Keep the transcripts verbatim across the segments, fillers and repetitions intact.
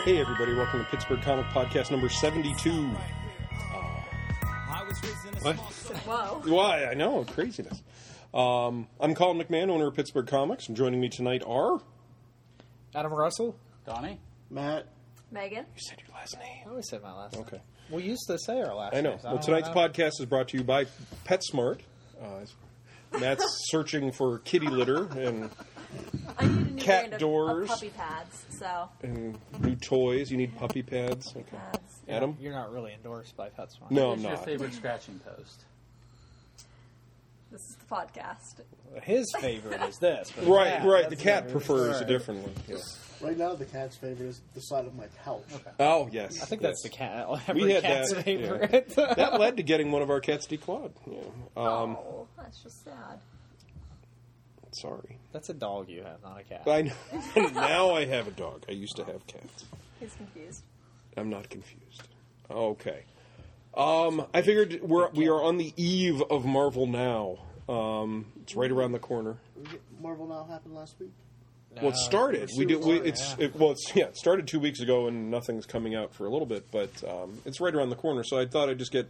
Hey everybody, welcome to Pittsburgh Comic Podcast number seventy-two. Uh, what? Whoa. Why? I know, craziness. Um, I'm Colin McMahon, owner of Pittsburgh Comics, and joining me tonight are... Adam Russell. Donnie. Matt. Megan. You said your last name. I always say my last name. Okay. We used to say our last I know. names. Well, don't tonight's know. podcast is brought to you by PetSmart. Uh, Matt's searching for kitty litter and, I need a new Cat brand of, doors. of puppy pads, so and new toys. You need puppy pads. Okay. pads. Adam? You're not really endorsed by PetSmart. No, What's I'm your not. favorite scratching post? This is the podcast. His favorite is this. but the Right, cat, right. The that's cat the- prefers a right. different one. Yeah. Right now, the cat's favorite is the side of my couch. Oh, yes. I think yes. that's the cat. Every We had cat's that, favorite. That led to getting one of our cats declawed. Yeah. Um, oh, that's just sad. Sorry. That's a dog you have, not a cat. I know. Now I have a dog. I used to have cats. He's confused. I'm not confused. Okay. Um, I figured we're we are on the eve of Marvel Now. Um, it's right around the corner. Marvel Now happened last week. No, Well, it started. We did. We, it's yeah. it, well, it's yeah. It started two weeks ago, and nothing's coming out for a little bit. But um, it's right around the corner. So I thought I'd just get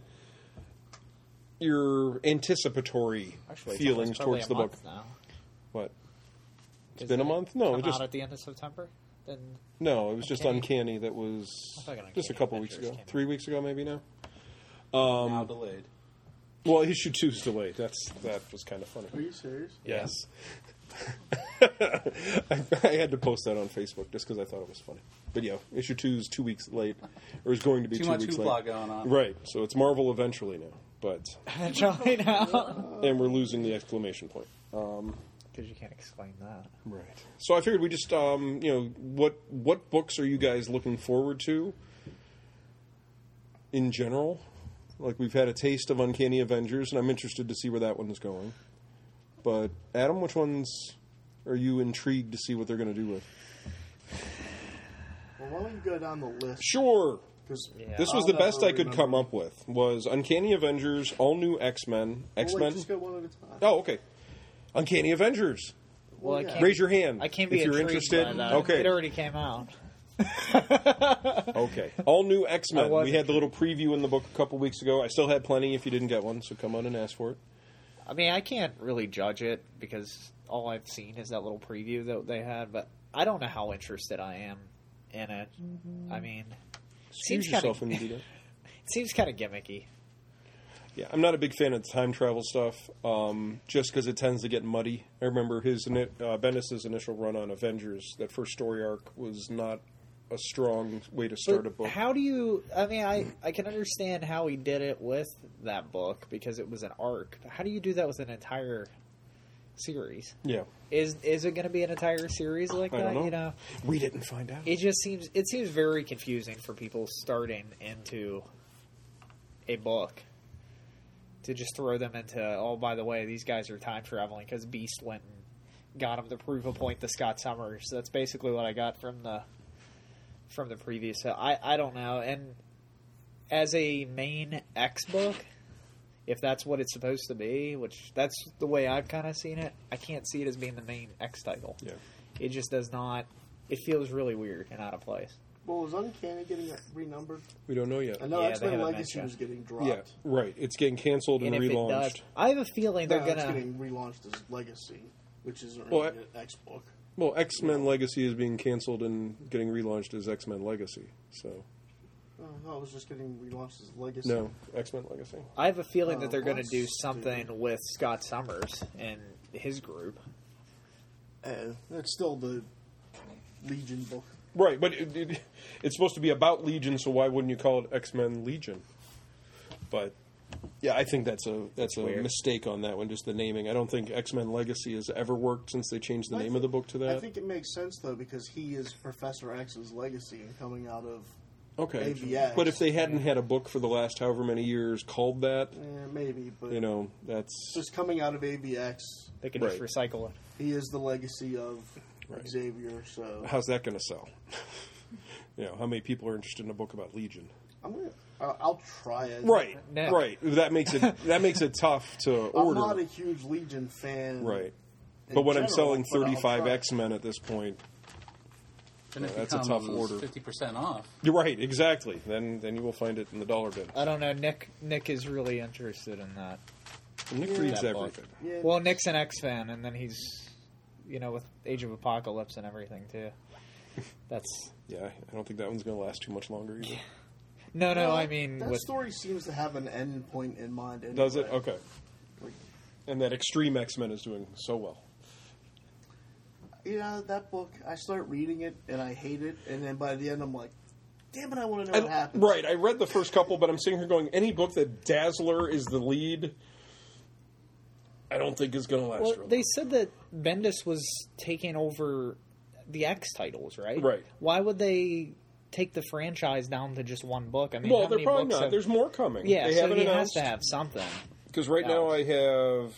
your anticipatory Actually, it's feelings almost probably towards a the book. month Now. What? It's Isn't been a it month? No, come it just out at the end of September. Then no. It was just Uncanny? Uncanny. That was I thought Uncanny just a couple weeks Adventures ago. came out. Three weeks ago, maybe now. Um, now delayed. Well, issue two is delayed. That's that was kind of funny. Are you serious? Yes. I, I had to post that on Facebook just because I thought it was funny. But yeah, issue two is two weeks late, or is going to be Too two much weeks hoopla late. going on. Right. So it's Marvel eventually now, but eventually now. and we're losing the exclamation point. Um, Because you can't explain that. right. So I figured we just, um, you know, what what books are you guys looking forward to? In general, like we've had a taste of Uncanny Avengers, and I'm interested to see where that one is going. But Adam, which ones are you intrigued to see what they're going to do with? Well, why don't you go down the list? Sure. Because Yeah. This was I'll the best never I could come remember. up with. Was Uncanny Avengers, all new X-Men, X-Men. Just go one at a time. Oh, okay. Uncanny Avengers. Well, I yeah. can't, Raise your hand I can't be if you're intrigued interested. by that. Okay. It already came out. Okay. All new I X-Men. was We had the little preview in the book a couple weeks ago. I still had plenty if you didn't get one, so come on and ask for it. I mean, I can't really judge it because all I've seen is that little preview that they had, but I don't know how interested I am in it. I mean, Excuse seems yourself kinda, when you do that. it seems kind of gimmicky. Yeah, I'm not a big fan of time travel stuff, um, just because it tends to get muddy. I remember his ini- uh, Bendis' initial run on Avengers. That first story arc was not a strong way to start But a book. how do you? I mean, I I can understand how he did it with that book because it was an arc. But how do you do that with an entire series? Yeah, Is is it going to be an entire series like I that? don't know. You know, we didn't find out. it just seems it seems very confusing for people starting into a book to just throw them into. Oh, by the way, these guys are time traveling because Beast went and got him to prove a point to Scott Summers. That's basically what I got from the from the previous. I I don't know. And as a main X book, if that's what it's supposed to be, which that's the way I've kind of seen it, I can't see it as being the main X title. Yeah. It just does not. It feels really weird and out of place. Well, is Uncanny getting renumbered? We don't know yet. I know Yeah, they X-Men haven't Legacy mentioned. was getting dropped. Yeah, right. It's getting canceled and, And if it relaunched. does, I have a feeling they're No, gonna. it's getting relaunched as Legacy, which isn't Well, really an X book. Well, X-Men Legacy is being canceled and getting relaunched as X-Men Legacy. So, Oh, no, it was just getting relaunched as Legacy. no, X-Men Legacy. I have a feeling Oh, that they're going to that's do something stupid. with Scott Summers and his group. Uh, it's still the Legion book. Right, but it, it, it's supposed to be about Legion, so why wouldn't you call it X-Men Legion? But yeah, I think that's a that's a Weird. mistake on that one, just the naming. I don't think X-Men Legacy has ever worked since they changed the I name think- of the book to that. I think it makes sense, though, because he is Professor X's legacy and coming out of... okay, A V X. but if they hadn't had a book for the last however many years called that, Eh, maybe, but you know, that's just coming out of A V X, They could Right. just recycle it. he is the legacy of Right. Xavier, so... how's that going to sell? You know, how many people are interested in a book about Legion? I'm gonna, uh, I'll try it. Right, No. right. That makes it that makes it tough to I'm order. not a huge Legion fan. Right. in But when I'm general, selling but I'll thirty-five try. X-Men at this point, Then it that's a tough order. fifty percent off. You're right, exactly. Then then you will find it in the dollar bin. I don't know. Nick Nick is really interested in that. Nick Yeah. reads That book. everything. Yeah. Well, Nick's an X fan, and then he's, you know, with Age of Apocalypse and everything too. That's Yeah, I don't think that one's going to last too much longer either. no, no. Well, I mean, that with story seems to have an end point in mind. Anyway. Does it? Okay. Like, And that Extreme X-Men is doing so well. you know, that book, I start reading it and I hate it, and then by the end I'm like, damn it, I want to know I- what happens. right, I read the first couple, but I'm sitting here going, any book that Dazzler is the lead, I don't think is going to last well, real they long. said that Bendis was taking over the X titles, right? Right. Why would they take the franchise down to just one book? I mean, Well, how they're many probably books not. have- There's more coming. yeah, they so haven't he has announced. to have something. Because right now I have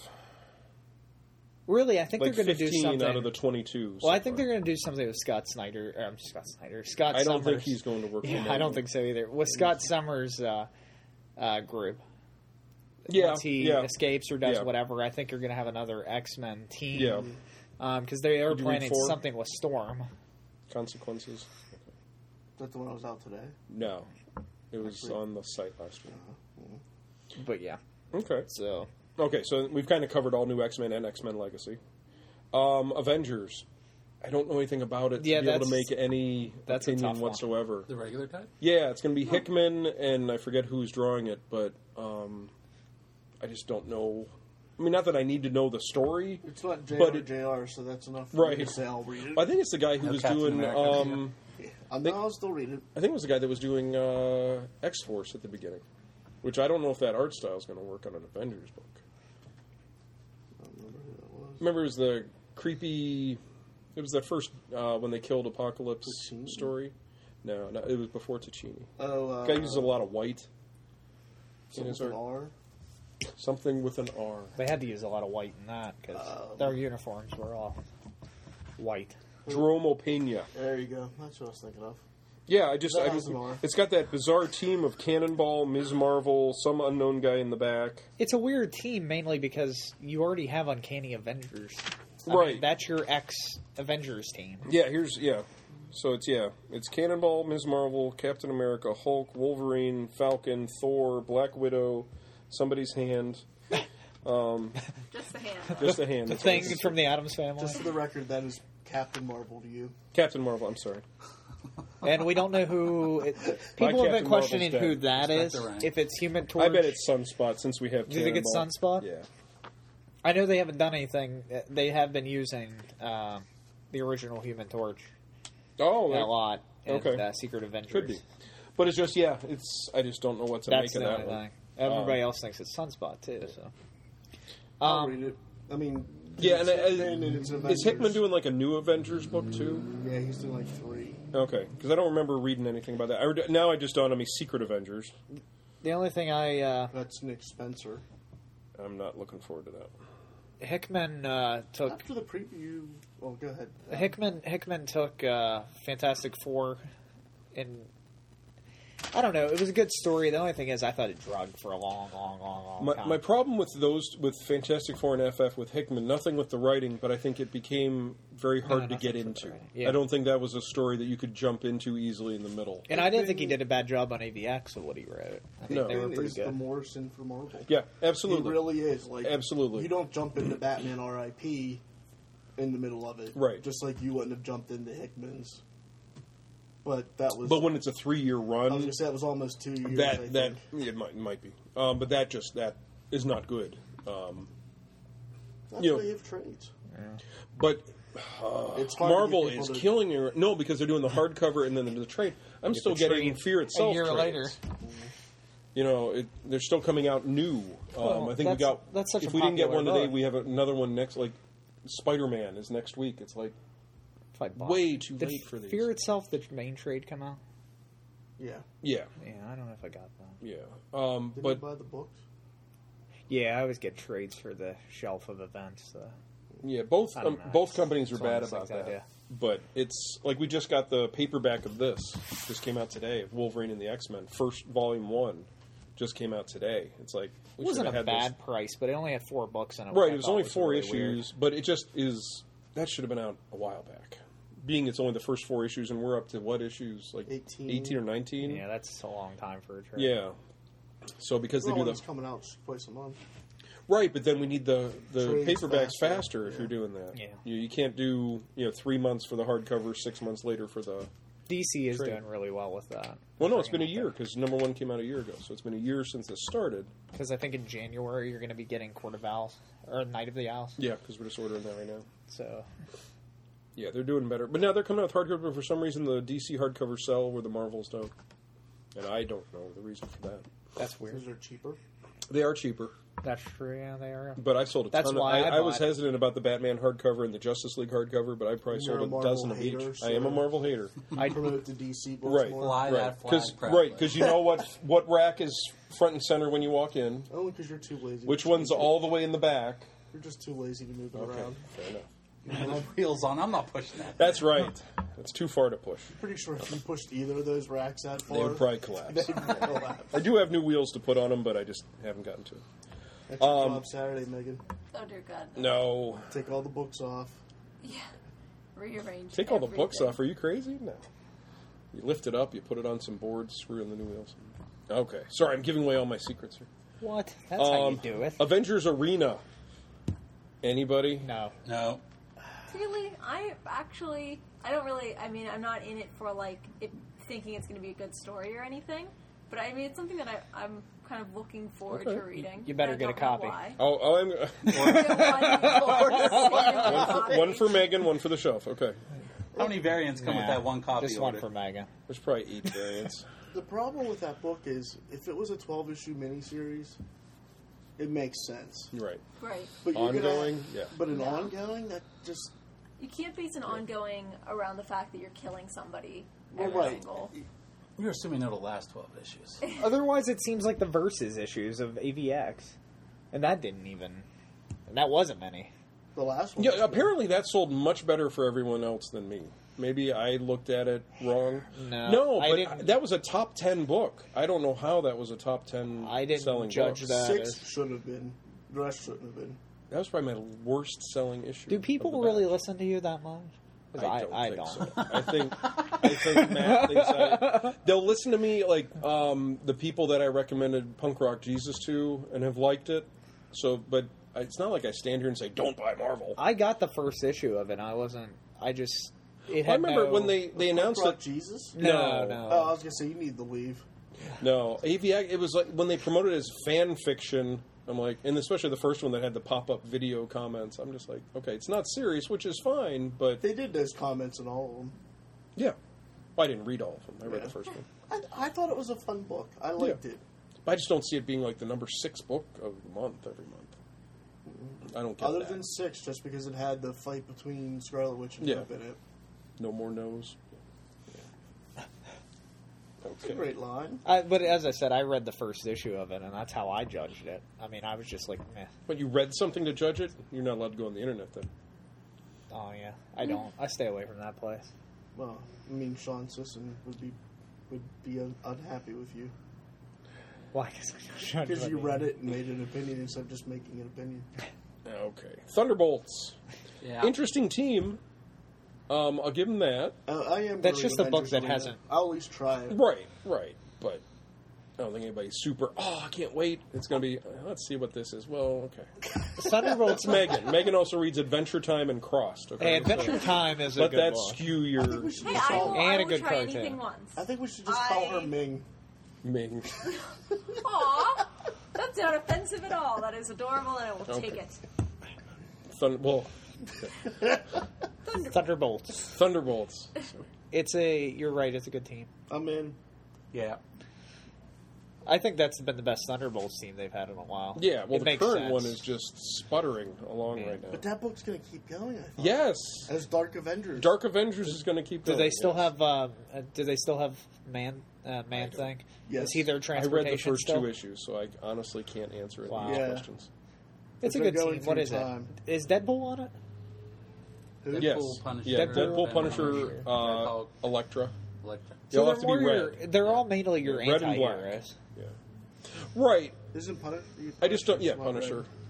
Really, I think like they're going to do fifteen something. out of the twenty-two. well, so I think far. they're going to do something with Scott Snyder. Um, Scott Snyder. Scott. I don't Summers. think he's going to work. Yeah, for I don't Marvel. think so either. With Scott Summers' uh, uh, group, Yeah, once he yeah. escapes or does Yeah. whatever, I think you're going to have another X Men team. Yeah. because they are Did you read planning four? something with Storm. Consequences. That's the one that was out today. No, it was Actually- on the site last week. But yeah, Okay. so Okay, so we've kind of covered all new X-Men and X-Men Legacy. Um, Avengers. I don't know anything about it to Yeah, be able to that's- make any that's a opinion tough one. whatsoever. The regular type? Yeah, it's going to be Hickman, and I forget who's drawing it, but um, I just don't know. I mean, not that I need to know the story. It's not J R But it- J R, so that's enough for Right. me to say I'll read it. I think it's the guy who No was Captain doing. America, Um, Yeah. I know I'll still read it. I think it was the guy that was doing uh, X-Force at the beginning, which I don't know if that art style is going to work on an Avengers book. I don't remember who that was. Remember, it was the creepy. It was the first uh, when they killed Apocalypse Ticini? story. No, no, it was before Ticini. Oh, uh, The guy uses a lot of white. in something his with an art. R. Something with an R. they had to use a lot of white in that because Um, their uniforms were all white. Jerome Opeña. There you go. That's what I was thinking of. Yeah, I just. That I, has an R. it's got that bizarre team of Cannonball, Miz Marvel, some unknown guy in the back. It's a weird team mainly because you already have Uncanny Avengers. I mean, Right. that's your ex Avengers team. Yeah, here's yeah. So it's yeah, it's Cannonball, Miz Marvel, Captain America, Hulk, Wolverine, Falcon, Thor, Black Widow, somebody's hand, Just the hand. just a hand. The That's thing what it is. from the Addams Family. Just for the record, that is Captain Marvel to you. Captain Marvel. I'm sorry. And we don't know who. It, people have Captain been questioning Marvel's who dead. that Respect is. the rank. If it's Human Torch. I bet it's Sunspot since we have. Do you think it's Cannonball. Sunspot? Yeah. I know they haven't done anything. They have been using uh, the original Human Torch Oh, a that lot in okay. uh, Secret Avengers. could be. But it's just yeah. It's I just don't know what to That's make the of that only one. thing. Everybody Um, else thinks it's Sunspot too. So. I'll Um, read it. I mean, Yeah, and, it's- uh, and it's is Avengers. Hickman doing like a new Avengers book too? Yeah, he's doing like three. Okay, because I don't remember reading anything about that. I, re- now I just dawned on me Secret Avengers. the only thing I uh, That's Nick Spencer. I'm not looking forward to that. Hickman uh, took After the preview, oh, go ahead. Hickman Hickman took uh, Fantastic Four, and I don't know. It was a good story. The only thing is, I thought it drugged for a long, long, long, long My, time. my problem with those with Fantastic Four and F F with Hickman, nothing with the writing, but I think it became very hard no, to get nothing with the into. writing. Yeah. I don't think that was a story that you could jump into easily in the middle. and I didn't think he did a bad job on A V X of what he wrote. I think No. they were Hickman pretty is the good. Morrison for Marvel. Yeah, He absolutely. really is. Like Absolutely. You don't jump into Batman R I P in the middle of it, Right. Just like you wouldn't have jumped into Hickman's. But that was. But when it's a three-year I was run, gonna say that was almost two years. I that that think. it might might be, um, but that just that is not good. Um, That's you know- why you have trades. but It's hard to Marvel get people is to- killing you. No, because they're doing the hardcover and then the trade. I'm still the getting trade Fear itself. a year trades. later. You know, it, they're still coming out new. Um, Well, I think we that's- got. that's such if a we didn't get popular one today, book. we have another one next. Like Spider-Man is next week. It's like If I bought- way too Did late for these. Fear itself, the main trade, come out? Yeah. Yeah, Yeah, I don't know if I got that. yeah. Um, Did you but buy the books? Yeah, I always get trades for the shelf of events. So. yeah, both I don't um, know. both companies are It's one of bad those about things I that. do. But it's like we just got the paperback of this. Just came out today of Wolverine and the X-Men. First volume one just came out today. It's like It we wasn't should a have had bad price, but it only had four books in it. this. which Right, I it was thought only four really issues, but it just is. That should have been out a while back. being it's only the first four issues, and we're up to what issues? Like eighteen. eighteen or nineteen? Yeah, that's a long time for a trade. Yeah. So because Well, they do it's the coming out twice a month. right, but then we need the the Trades paperbacks faster, faster, if yeah. you're doing that. Yeah. You, you can't do you know three months for the hardcover, six months later for the. D C is Trade. doing really well with that. Well, no, it's been a year because number one came out a year ago, so it's been a year since this started. Because I think in January you're going to be getting Court of Owls or Night of the Owls. Yeah, because we're just ordering that right now. So Yeah, they're doing better, but now they're coming out with hardcover. But for some reason, the D C hardcovers sell where the Marvels don't, and I don't know the reason for that. that's weird. Because they're cheaper. They are cheaper. That's true. Yeah, they are. But I sold a That's ton. why of, I, I I was bought- hesitant about the Batman hardcover and the Justice League hardcover, but I probably You're sold a a Marvel dozen of hater, each. so- I am a Marvel hater, I Promote the D C books right? more. Fly Right, that flag because proudly. right, because you know what what rack is front and center when you walk in. Only because you're too lazy. Which to one's change it. all the way in the back? You're just too lazy to move it Okay, around. fair enough. I have wheels on. I'm not pushing that. That's right. That's too far to push. Pretty sure if you pushed either of those racks that far, They would probably collapse. they'd collapse. I do have new wheels to put on them, but I just haven't gotten to it. That's your Um, job Saturday, Megan. Oh dear God. No, Take all the books off. Yeah. Rearrange. take all the books everything. off. Are you crazy? No. You lift it up, you put it on some boards, screw in the new wheels. Okay, sorry, I'm giving away all my secrets here. What? That's how Um, you do it. Avengers Arena. Anybody? No. No. Really, I actually, I don't really. I mean, I'm not in it for like it, thinking it's going to be a good story or anything. But I mean, it's something that I, I'm kind of looking forward Okay. to reading. You better I get a don't know copy. why. Oh, oh I'm one, for, one for Megan, one for the shelf. Okay, How many variants come with Nah, that one copy Just order? one for Megan. there's probably eight variants. The problem with that book is, if it was a twelve-issue miniseries, it makes sense. Right. Right. But you're Ongoing, gonna, yeah. But an Yeah. ongoing, that just You can't base an ongoing around the fact that you're killing somebody well, every right. single. You're assuming it'll last twelve issues. Otherwise, it seems like the Versus issues of A V X, and that didn't even. And that wasn't many. The last one. Yeah, was good. apparently that sold much better for everyone else than me. Maybe I looked at it wrong. No, no, I but didn't- that was a top ten book. I don't know how that was a top ten. I didn't selling judge book. that. Six is- should have been. The rest shouldn't have been. That was probably my worst selling issue. Do of people the really batch. listen to you that much? 'Cause I I, don't I think don't. so. I think I think Matt thinks I, they'll listen to me like um, the people that I recommended Punk Rock Jesus to and have liked it. So, but it's not like I stand here and say don't buy Marvel. I got the first issue of it. And I wasn't. I just. It I had remember no- when they they announced Brought it. Jesus. No, No. no. Oh, I was gonna say you need the leave. No, A V X. It was like when they promoted it as fan fiction. I'm like, and especially the first one that had the pop up video comments. I'm just like, okay, it's not serious, which is fine, but They did those comments in all of them. yeah, well, I didn't read all of them. I read Yeah. the first one. I, I thought it was a fun book. I liked it. I just don't see it being like the number six book of the month every month. I don't get Other that. than six, just because it had the fight between Scarlet Witch and Yeah. Hope in it. No more nose. It's a Okay. great line. I, but as I said, I read the first issue of it, and that's how I judged it. I mean, I was just like, meh. But you read something to judge it? You're not allowed to go on the internet then. Oh yeah, I don't. I stay away from that place. Well, I mean, Sean Sisson would be would be un- unhappy with you Why? Well, because you read it and made an opinion instead of just making an opinion. Okay. Thunderbolts. Yeah. Interesting team. Um, I'll give them that. Uh, I am. That's really just a book Avengers that Arena. hasn't- I'll at least try it. Right, right. But I don't think anybody's super, oh, I can't wait. It's going to be, uh, let's see what this is. Well, okay. Thunderbolts. It's Megan. Megan also reads Adventure Time and Crossed. Okay? Hey, Adventure So Time is a let good that book. skew I your think we should Hey, just I call. will, And I a will good try cartoon. anything once. I think we should just call her I- Ming. Ming. Aw, that's not offensive at all. That is adorable, and I will Okay. take it. Thun- well, Thunderbolts. Thunderbolts. It's a. You're right. It's a good team. I'm in. Yeah. I think that's been the best Thunderbolts team they've had in a while. Yeah, well, It the makes current sense. one is just sputtering along Yeah. right now. But that book's going to keep going. I thought. Yes. As Dark Avengers. Dark Avengers is going to keep Do going. they still yes. have? Um, uh, do they still have man? Uh, man don't- thing. Yes. Is he their I read transportation the first still? two issues, so I honestly can't answer any Wow. of these Yeah. questions. It's a They're good going team. What through is time. it? Is Deadpool on it? Who? Deadpool, Yes. Punisher, Yeah, Deadpool, Deadpool, Punisher, Punisher, uh, Red-Hulk. Elektra. Electra. They'll So have to they're be more your- red. They're all mainly your Red and black. anti-heroes. Yeah. Right. Isn't Punisher? I just don't. Yeah, Punisher's not Punisher. red.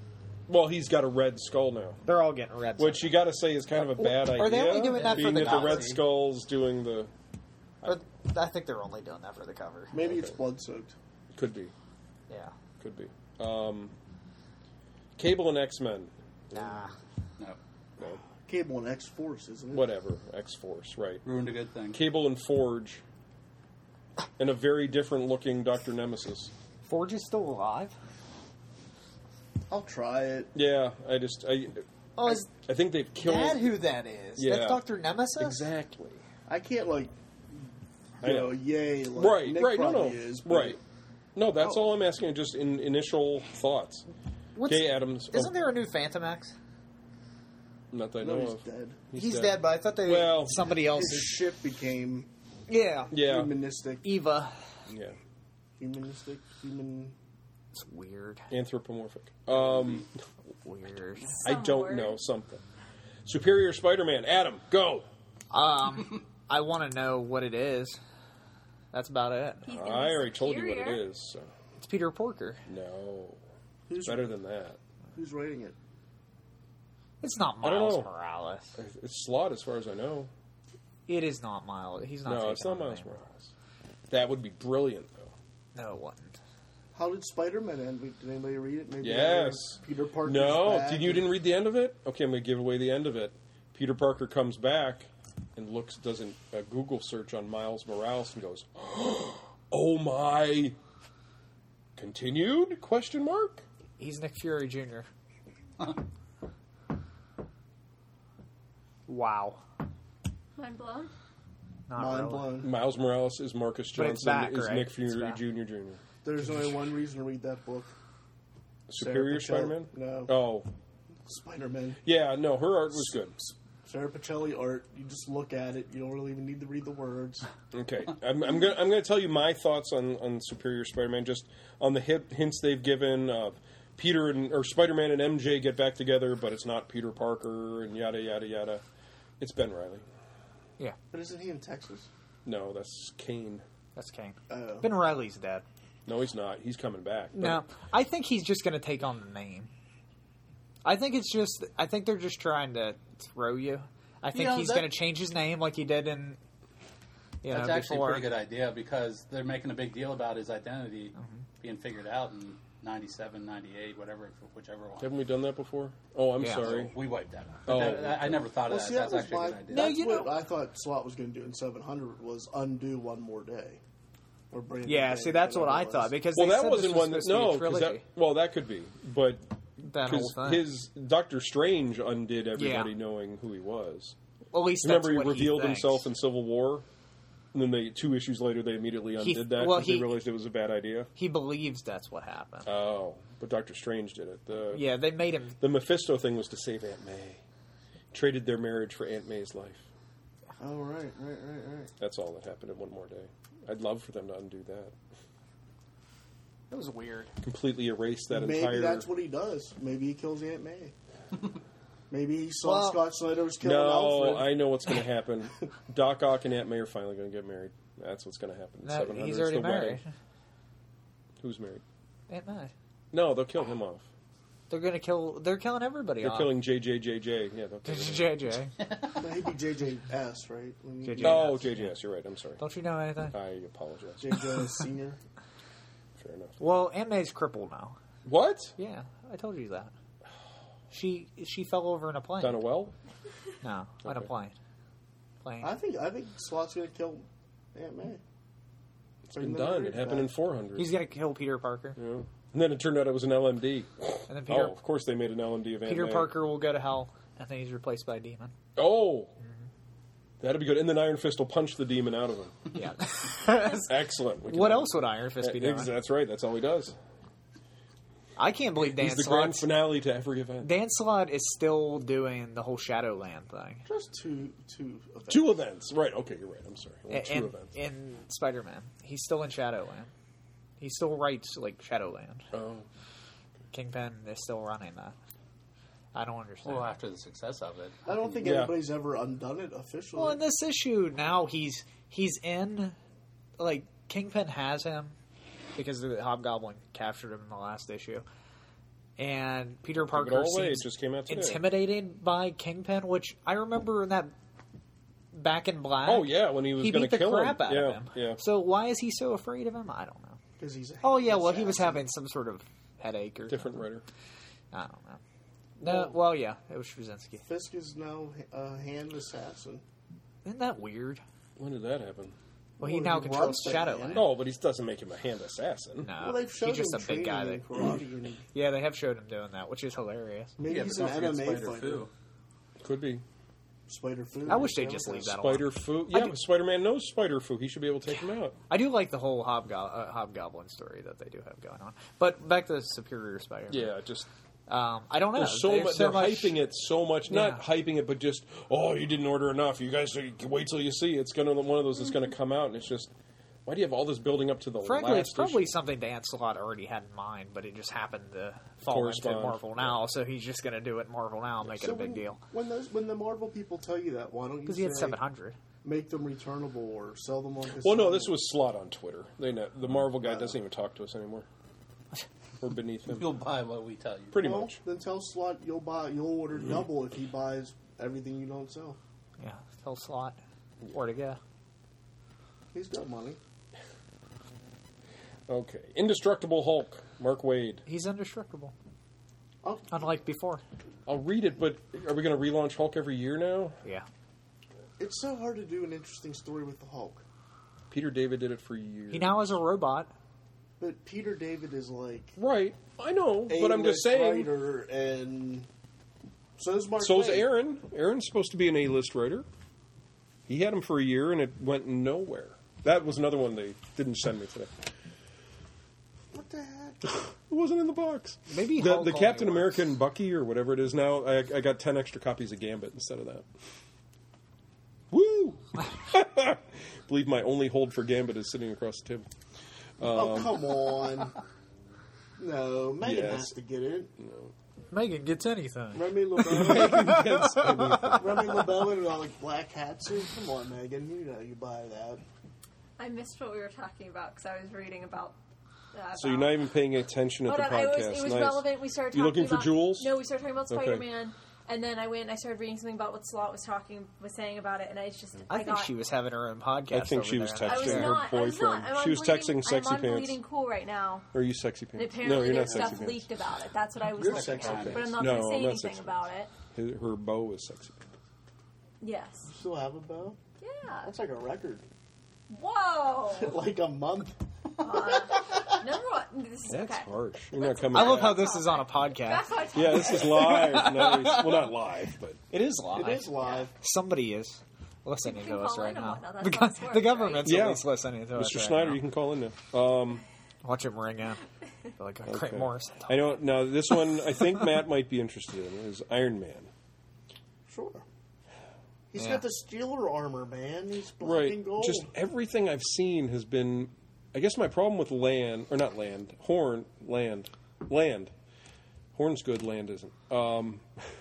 Well, he's got a Red Skull now, They're all getting red. which you got to say is kind of a bad idea. Are they only doing that for being the that the cover? Red Skull's doing the Or, I think they're only doing that for the cover. Maybe it's blood soaked. could be, Yeah. could be. Um, Cable and X Men, Nah. No. no, Cable and X Force, isn't it? whatever. X Force, right? Ruined a good thing. Cable and Forge, and a very different looking Doctor Nemesis. Forge is still alive? I'll try it. Yeah, I just I Oh, is I think they've killed that who that is? Yeah. That's Doctor Nemesis? exactly. I can't like, I you know. know, yay, like Right, Nick right, no, no, probably is, but right. No, that's Oh. all I'm asking. Just in initial thoughts. What's, Jay Adams. Isn't oh, there a new Phantom X? Not that I No, know he's of. dead. He's, dead. but I thought they Well, somebody else. His ship became Yeah. Yeah, humanistic. Eva. yeah. Humanistic? Human. It's weird. Anthropomorphic. Um, Weird. I Some don't word. know something. Superior Spider-Man. Adam, go. Um, I want to know what it is. That's about it. He's I gonna be already told you what it superior. is. So. It's Peter Porker. No, Who's better than that. Who's writing it? It's not I don't Miles know. Morales. It's Slot, as far as I know. It is not Miles. He's not. No, taking it's not on the Miles name. Morales. That would be brilliant, though. No, it wasn't. How did Spider-Man end? Did anybody read it? Maybe Yes. Peter Parker. No, did you didn't read the end of it? Okay, I'm going to give away the end of it. Peter Parker comes back and looks, does an, a Google search on Miles Morales and goes, "Oh my!" Continued? Question mark. He's Nick Fury Junior Wow. Mind blown. Not Mind really. blown. Miles Morales is Marcus But it's Johnson. back, is right? Nick It's Fury back. Junior Junior There's only one reason to read that book. Superior Sarah Pacelli- Spider-Man. No. Oh, Spider-Man. yeah. No, her art was good. Sarah Pacelli art. You just look at it. You don't really even need to read the words. Okay, I'm, I'm gonna I'm gonna tell you my thoughts on, on Superior Spider-Man, just on the hip hints they've given of Peter and or Spider-Man and M J get back together, but it's not Peter Parker and yada yada yada. It's Ben Reilly. Yeah, But isn't he in Texas? No, that's Kane. that's Kane. Oh. Ben Riley's dead. No, he's not. He's coming back. But No, I think he's just going to take on the name. I think it's just. I think they're just trying to throw you. I think know, he's that- going to change his name like he did in. You That's know, actually before. a pretty good idea because they're making a big deal about his identity Mm-hmm. being figured out in ninety-seven, ninety-eight, whatever, whichever one. haven't we done that before? Oh, I'm Yeah. sorry. We wiped that out. Oh, But that- I I never thought Well, of that. see, that That's was actually my. a good idea. No, That's you what know- I thought Slot was going to do in seven hundred was undo one more day. Or Brandon Yeah, Day, see, that's what whatever I it was. thought because Well, they that said wasn't this was one. That, supposed to be a no, because that. trilogy. Well, that could be, but That whole because thing. his Doctor Strange undid everybody Yeah. knowing who he was. Well, at least Remember, that's he what revealed he thinks. himself in Civil War, and then they two issues later they immediately undid He- that well, because they he- realized it was a bad idea. He believes that's what happened. Oh, but Doctor Strange did it. The yeah, they made him. the Mephisto thing was to save Aunt May. Traded their marriage for Aunt May's life. Oh, right, right, right, right. That's all that happened in one more day. I'd love for them to undo that. It was weird. Completely erase that Maybe entire. that's what he does. Maybe he kills Aunt May. Maybe he saw Well- Scott Snyder's killing No, Alfred. I know what's going to happen. Doc Ock and Aunt May are finally going to get married. That's what's going to happen. in No, seven hundred. he's It's already the married. wedding. Who's married? Aunt May. No, they'll kill him off. They're gonna kill. They're killing everybody. They're off. killing J J J J. Yeah, they'll kill him. J J. No, he'd be J J S, right? When you- J J. Oh, J J S. You're right. I'm sorry. Don't you know anything? I apologize. J J S Senior. Fair enough. Well, Aunt May's crippled now. What? Yeah, I told you that. She she fell over in a plane. Down a well? No, on a Okay. plane. Plane. I think I think Slot's going to kill Aunt May. It's been done. It happened in four hundred. He's gonna kill Peter Parker, Yeah. And then it turned out it was an L M D. and then Peter Oh, of course they made an L M D of Aunt Peter May. Parker will go to hell, and then he's replaced by a demon. Oh, that'd be good. And then Iron Fist will punch the demon out of him. Yeah. Excellent. We can What do else would Iron Fist be that. doing? Ex- That's right. That's all he does. I can't believe Dan He's the grand Slott. finale to every event. Dan Slott is still doing the whole Shadowland thing. Just two, two events. Two events. Right. Okay, you're right. I'm sorry. Well, two in, events. in Spider-Man. He's still in Shadowland. He still writes like Shadowland. Oh. Kingpin is still running that. I don't understand. Well, after the success of it. I don't think Yeah. anybody's ever undone it officially. Well, in this issue now he's he's in, like Kingpin has him because the Hobgoblin captured him in the last issue, and Peter Give it Parker all away. seems It just came out today. intimidated by Kingpin, which I remember in that Back in Black. Oh yeah, when he was he going beat to the kill crap him. out yeah, of him. yeah. So why is he so afraid of him? I don't know. Because he's a Oh yeah, well he was assassin. having some sort of headache or Different something. writer. I don't know. No, well yeah, it was Straczynski. Fisk is now a hand assassin. Isn't that weird? When did that happen? Well, he Well, now he controls runs the Shadowland. hand. No, but he doesn't make him a hand assassin. No, Well, they've showed he's just him a big guy. training That, in karate, and he- yeah, they have showed him doing that, which is hilarious. maybe Yeah, he's but an don't M forget M A Spider fighter. Fu. Could be. Spider Fu. I wish they'd just leave that alone. Spider Fu. Yeah, do- but Spider-Man knows Spider Fu. He should be able to take him out. I do like the whole Hobgo- uh, Hobgoblin story that they do have going on. But back to Superior Spider-Man. Yeah, just Um, I don't know. there's so There's much. so They're much- hyping it so much. Not Yeah. hyping it, but just oh, you didn't order enough. You guys wait till you see. It's gonna one of those that's gonna come out, and it's just why do you have all this building up to the Frankly, last it's probably issue? something Dan Slott already had in mind, but it just happened to fall into Correspond. Marvel now, so he's just going to do it Marvel now and make it So a big when, deal. When those when the Marvel people tell you that, why don't you Because say he had seven hundred. make them returnable or sell them on? Well, no, consignment? this was Slot on Twitter. They know, the Marvel guy doesn't even talk to us anymore. We're beneath him. You'll buy what we tell you. Pretty Well, much. then tell Slot you'll buy you'll order double if he buys everything you don't sell. Yeah, tell Slott where to go. He's got money. Okay. Indestructible Hulk. Mark Waid. He's indestructible, Oh, unlike before. I'll read it, but are we going to relaunch Hulk every year now? Yeah. it's so hard to do an interesting story with the Hulk. Peter David did it for years. He now has a robot. But Peter David is like Right. I know, but I'm just A-list saying. writer, and so is Mark. So's Waid. Aaron. Aaron's supposed to be an A-list writer. He had him for a year, and it went nowhere. That was another one they didn't send me today. What the heck? It wasn't in the box. Maybe the, Hulk the only Captain works. America and Bucky or whatever it is now. I, I got ten extra copies of Gambit instead of that. Woo! Believe my only hold for Gambit is sitting across the table. oh come on! No, Megan Yes. has to get it. Megan gets anything. Remy LeBeau, Remy LeBeau in a like black hat suit. Come on, Megan, you know you buy that. I missed what we were talking about because I was reading about. Uh, So you're not even paying attention at Hold the on, I podcast. was, it was Nice. relevant. We started. You talking looking for about, jewels? No, we started talking about Okay. Spider-Man, and then I went and I started reading something about what Slot was talking, was saying about it, and I just, I, I, think got, she was having her own podcast. I think over she was there. I was texting her not. I was boyfriend. not. I'm She was on texting Bleeding- Sexy I'm on Pants. Bleeding Cool right now. Or are you Sexy And Pants? apparently No, you're there's not stuff Sexy Pants. leaked about it. That's what I was You're looking Sexy at. Pants. But I'm not No, going to say I'm not anything Sexy about it. His, her bow is Sexy Pants. Yes. You still have a bow? Yeah. That's like a record. Whoa. like a month. Uh, number one. This is, That's okay. harsh. You're not coming I love back. how this is on a podcast. That's what I Yeah, this is live. Nice. Well, not live, but It is live. It is live. Somebody is listening You to can us call right in and now. whatnot. That's The, how go- this works, the government's right? at Yeah. least listening to us. Mister right Schneider, now. you can call in now. Um, Watch him ring in. Be like, oh, Craig okay. Morris. I know. Now, this one I think Matt might be interested in is Iron Man. Sure. He's Yeah. got the Steeler armor, man. He's black Right. and gold. Just everything I've seen has been. I guess my problem with Land or not Land Horn Land Land Horn's good. Land isn't. Um,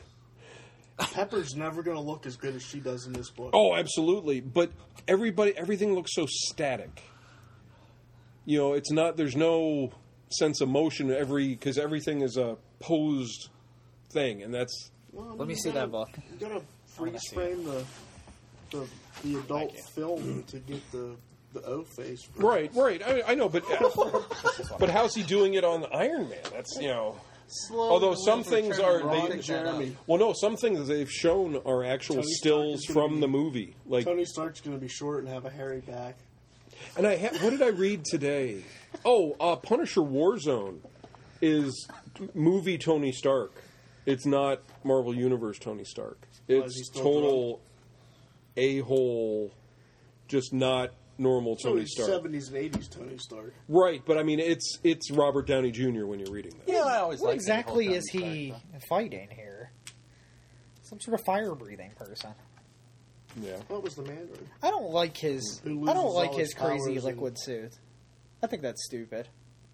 Pepper's never going to look as good as she does in this book. Oh, absolutely. But everybody, everything looks so static. You know, it's not. There's no sense of motion. Every because everything is a posed thing, and that's Well, I mean, Let me you see gotta- that book. You got to freeze see frame the, the the adult you. film to get the the O face. right. Right. I, I know, but but how's he doing it on Iron Man? That's you know. Slow Although some things are Ron they, Jeremy. well, no, some things they've shown are actual Tony Stark stills is gonna from be- the movie. Like, Tony Stark's going to be short and have a hairy back. and I ha- what did I read today? Oh, uh, Punisher Warzone is movie Tony Stark. It's not Marvel Universe Tony Stark. Why, is he It's still total a hole, just not normal So Tony he's Stark. seventies and eighties Tony Stark. Right, but I mean it's it's Robert Downey Junior when you're reading that. Yeah, I always What liked exactly the whole is he Tony fighting here? Some sort of fire breathing person. Yeah. What was the Mandarin? I don't like his. Who I don't loses like all his his crazy powers liquid suit. I think that's stupid.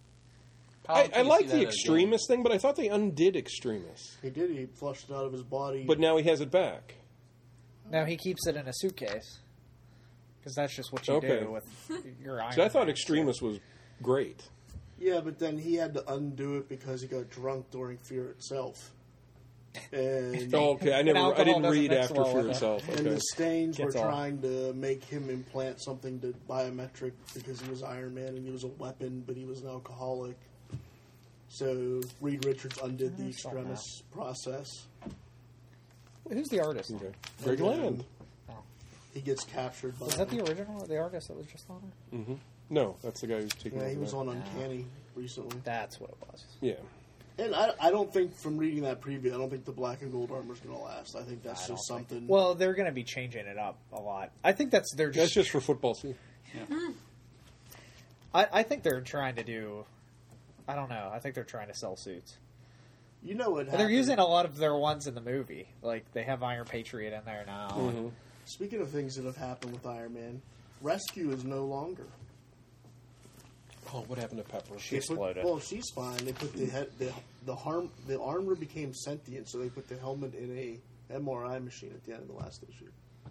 I, I like the extremist thing, but I thought they undid extremist. He did. He flushed it out of his body. But now he has it back. Now he keeps it in a suitcase because that's just what you Okay. do with your iron. See, I thought Man extremist was great. Yeah, but then he had to undo it because he got drunk during Fear Itself. And, Oh, okay. I never. I alcohol didn't doesn't read mix after well Fear with it. Itself. and Okay. the Stains were Gets all- trying to make him implant something to biometric because he was Iron Man and he was a weapon, but he was an alcoholic. So Reed Richards undid the I saw extremis process. Who's the artist? Okay. Greg And then Land. He gets captured by Was that the original, the artist that was just on it? Mm-hmm. No, that's the guy who's taking. Yeah, he over was that. on Uncanny recently. That's what it was. Yeah. And I, I don't think, from reading that preview, I don't think the black and gold armor's going to last. I think that's I don't just think- something. Well, they're going to be changing it up a lot. I think that's they're That's just. just for football season. I, I think they're trying to do. I don't know. I think they're trying to sell suits. you know what And happened. they're using a lot of their ones in the movie. Like they have Iron Patriot in there now. Mm-hmm. Speaking of things that have happened with Iron Man, Rescue is no longer. Oh, what happened to Pepper? She They put- exploded. well, she's fine. They put the head, the the harm, the armor became sentient, so they put the helmet in a M R I machine at the end of the last issue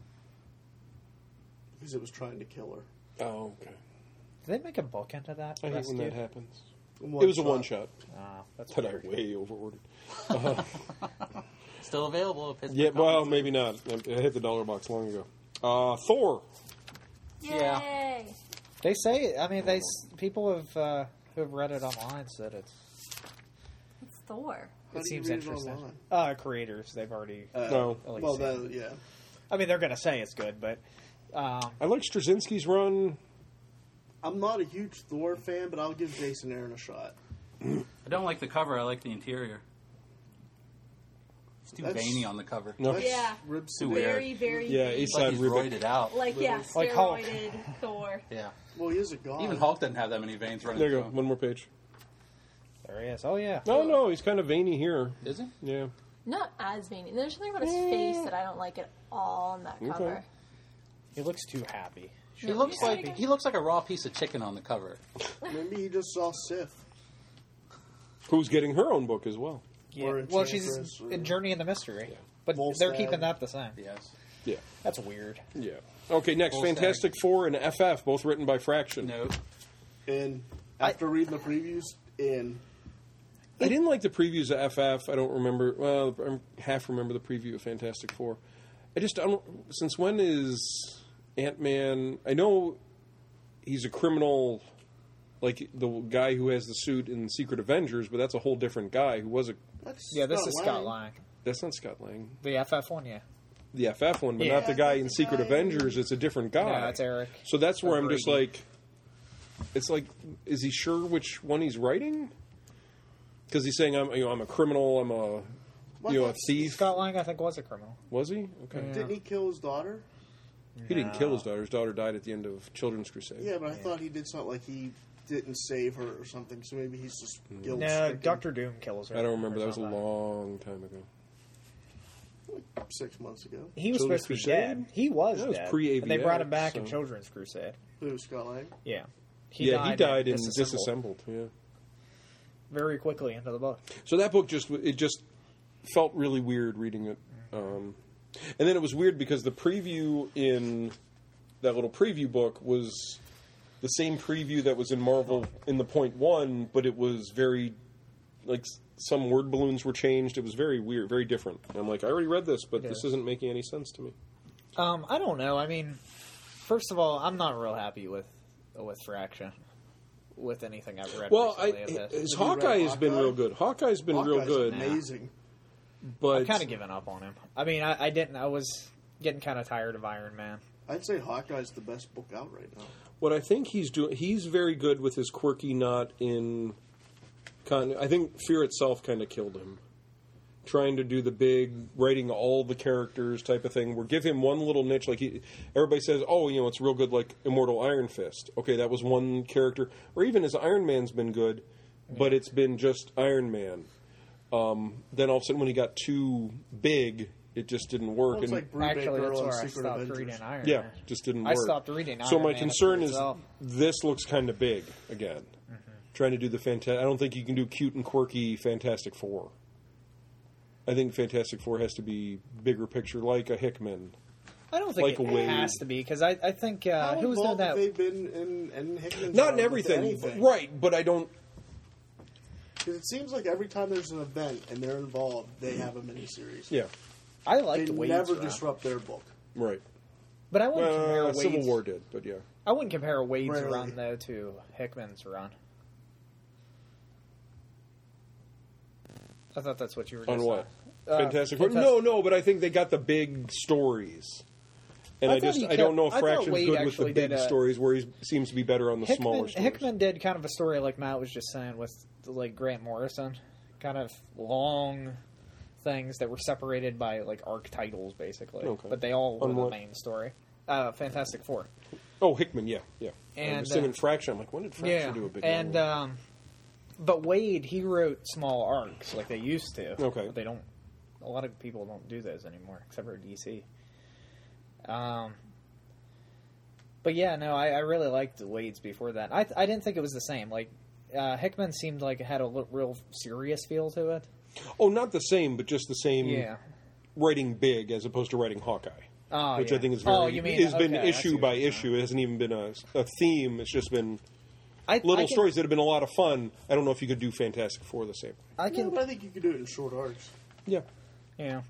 because it was trying to kill her. Oh, okay. Did they make a book into that? I hate Rescue? when that happens. One it was a shot. one shot Oh, that's that I weird. way overordered. Still available. At Pittsburgh Yeah, well, Comics. maybe not. I hit the dollar box long ago. Uh, Thor. Yay! Yeah. They say. I mean, they s- people have uh, who have read it online said it's. It's Thor. How It do you seems read it interesting. online? Uh, creators, they've already. Uh, No. at least Well, seen it. then, yeah. I mean, they're going to say it's good, but um, I like Straczynski's run. I'm not a huge Thor fan, but I'll give Jason Aaron a shot. I don't like the cover. I like the interior. It's too That's- veiny on the cover. No. That's Yeah. Rib Too City. weird. Very, very. Yeah, big. East It's like Side he's Ribbit. roided out. Like yeah, Like Hulk. steroided Thor. Yeah. Well, he is a god. Even Hulk doesn't have that many veins running There you through go. him. One more page. there he is. Oh yeah. No, no, he's kind of veiny here. Is he? Yeah. Not as veiny. There's something about his face that I don't like at all on that Okay. cover. He looks too happy. He looks Yeah. like he looks like a raw piece of chicken on the cover. Maybe he just saw Sif. Who's getting her own book as well. Yeah. Or Well, she's Enchantress, or- in Journey in the Mystery, but Volstagg. they're keeping that the same. Yes. Yeah. That's weird. Yeah. Okay, next, Full Fantastic Four and F F, both written by Fraction. No. And after reading the previews, in I didn't like the previews of F F. I don't remember. Well, I half remember the preview of Fantastic Four. I just I don't. Since when is Ant-Man? I know he's a criminal, like the guy who has the suit in Secret Avengers, but that's a whole different guy who was a. that's Yeah, this Scott is Scott Lang. Lang, That's not Scott Lang. the F F one. Yeah. The F F one, but Yeah. not the guy in That's the Secret guy Avengers. who- It's a different guy. No, that's Eric. So that's where I'm just O'Grady. like, it's like, is he sure which one he's writing? Because he's saying I'm, you know, I'm a criminal. I'm a, Well, I you know, a thought thief. Scott Lang, I think, was a criminal. Was he? Okay. Yeah. Didn't he kill his daughter? He didn't kill his daughter. His daughter died at the end of Children's Crusade. Yeah, but I thought he did something like he didn't save her or something. So maybe he's just guilt. No, Doctor Doom kills her. I don't remember. or That was a something. long time ago. Six months ago. He was Children's supposed to be Crusade? dead. He was That was dead. pre-A V X, And they brought him back in so- Children's Crusade. Who was Scott Lang? Yeah. yeah, he died in Disassembled Disassembled. Yeah. very quickly into the book. So that book just it just felt really weird reading it, um, and then it was weird because the preview in that little preview book was the same preview that was in Marvel in the point one, but it was very like s- some word balloons were changed. It was very weird, very different. And I'm like, I already read this, but It this is. isn't making any sense to me. Um, I don't know. I mean, first of all, I'm not real happy with with Fraction. With anything I've read Well, I, recently of this. his Have you read Hawkeye has been Hawkeye? real good. Hawkeye's been real Hawkeye's good, Amazing. but I've kind of given up on him. I mean, I, I didn't. I was getting kind of tired of Iron Man. I'd say Hawkeye's the best book out right now. what I think he's doing, he's very good with his quirky, not in. Con- I think Fear itself kind of killed him. Trying to do the big, writing all the characters type of thing. Where give him one little niche, like he, everybody says, oh, you know, it's real good, like Immortal Iron Fist. Okay, that was one character, or even his Iron Man's been good, but it's been just Iron Man. Um, then all of a sudden, when he got too big, it just didn't work. Well, it's and like Brubaker Actually, that's on where I Secret stopped Avengers. reading Iron yeah, Man. just didn't I work. stopped reading So Iron my Man concern after is itself. this looks kind of big again. Trying to do the fantastic. I don't think you can do cute and quirky Fantastic Four. I think Fantastic Four has to be bigger picture, like a Hickman. I don't think like it a wave. has to be because I, I think uh, How who was doing involved have that? they been in, in Hickman's Not run in with everything, anything? right? But I don't. Because it seems like every time there's an event and they're involved, they have a miniseries. Yeah, I They liked Wade's never run. disrupt their book. right. But I wouldn't compare Uh, Wade's... Civil War did, but yeah. I wouldn't compare Wade's Rarely. run, though, to Hickman's run. I thought that's what you were On just what? saying. Uh, Fantastic Four? Fantastic- No, no, but I think they got the big stories. And I I, thought just he I don't kept- know if I thought Fraction's Wade good with the actually big did a- stories where he seems to be better on the Hickman, smaller stories. Hickman did kind of a story like Matt was just saying with like Grant Morrison, kind of long things that were separated by like arc titles, basically. Okay. But they all were On the what? main story. Uh, Fantastic Four. Oh, Hickman, yeah, yeah. I And, was thinking uh, Fraction. I'm like, when did Fraction Yeah, do a big and one? um, but Wade he wrote small arcs like they used to. Okay. But they don't. A lot of people don't do those anymore, except for D C. Um. But yeah, no, I, I really liked Wade's before that. I I didn't think it was the same. Like uh, Hickman seemed like it had a li- real serious feel to it. Oh, not the same, but just the same Yeah. writing big as opposed to writing Hawkeye. Oh, which yeah. I think is very. Oh, you mean has been okay, I see issue what by you're saying. issue. It hasn't even been a, a theme. It's just been I, little I can, stories that have been a lot of fun. I don't know if you could do Fantastic Four the same way. I Yeah, can. but I think you could do it in short arcs. Yeah. Yeah.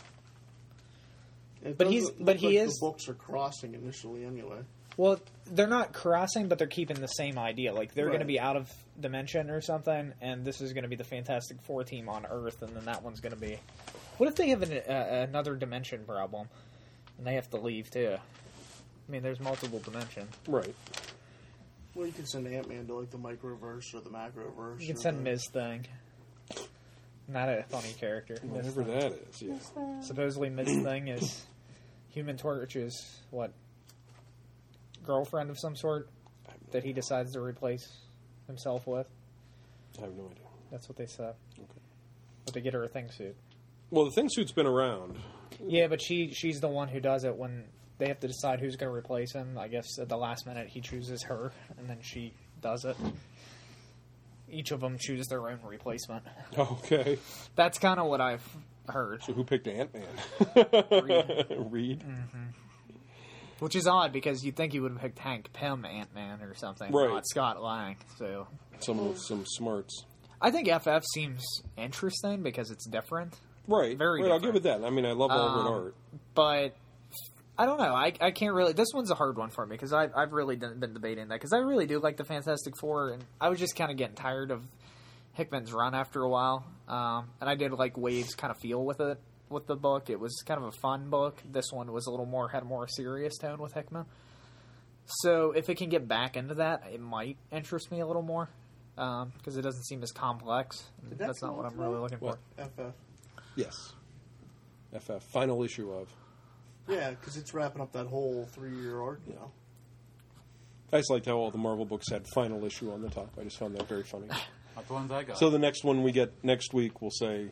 It But doesn't he's- look but he like is- The books are crossing initially anyway. Well, they're not crossing, but they're keeping the same idea. Like they're going to Right. be out of dimension or something, and this is going to be the Fantastic Four team on Earth, and then that one's going to be. What if they have an, uh, another dimension problem, and they have to leave too? I mean, there's multiple dimensions. Right. Well, you can send Ant-Man to like the microverse or the macroverse. You can or send the... Miz Thing. Not a funny character. Miz Whatever Thing. that is. Yeah. Supposedly, Miz Thing is Human Torch's what girlfriend of some sort that he decides to replace himself with. I have no idea. That's what they said. Okay. But they get her a thing suit. Well, the thing suit's been around. Yeah, but she she's the one who does it when they have to decide who's going to replace him. I guess at the last minute he chooses her, and then she does it. Each of them choose their own replacement. Okay. That's kind of what I've heard. So who picked Ant-Man? Reed. Reed. Which is odd because you'd think he would have picked Hank Pym Ant-Man or something, Right. not Scott Lang. So Some with some smarts. I think F F seems interesting because it's different. Right. Very Right. I'll give different. it that. I mean, I love all red Um, art. But I don't know. I, I can't really. This one's a hard one for me because I've I've really done, been debating that because I really do like the Fantastic Four, and I was just kind of getting tired of Hickman's run after a while. Um, and I did like Wade's kind of feel with it with the book. It was kind of a fun book. This one was a little more had a more serious tone with Hickman. So if it can get back into that, it might interest me a little more because it doesn't seem as complex. Did that That's not come what out I'm really today? looking What? for. F F. Yes. F F. Final issue of. Yeah, because it's wrapping up that whole three-year arc now. I just liked how all the Marvel books had final issue on the top. I just found that very funny. Not the ones I got. So the next one we get next week, we'll say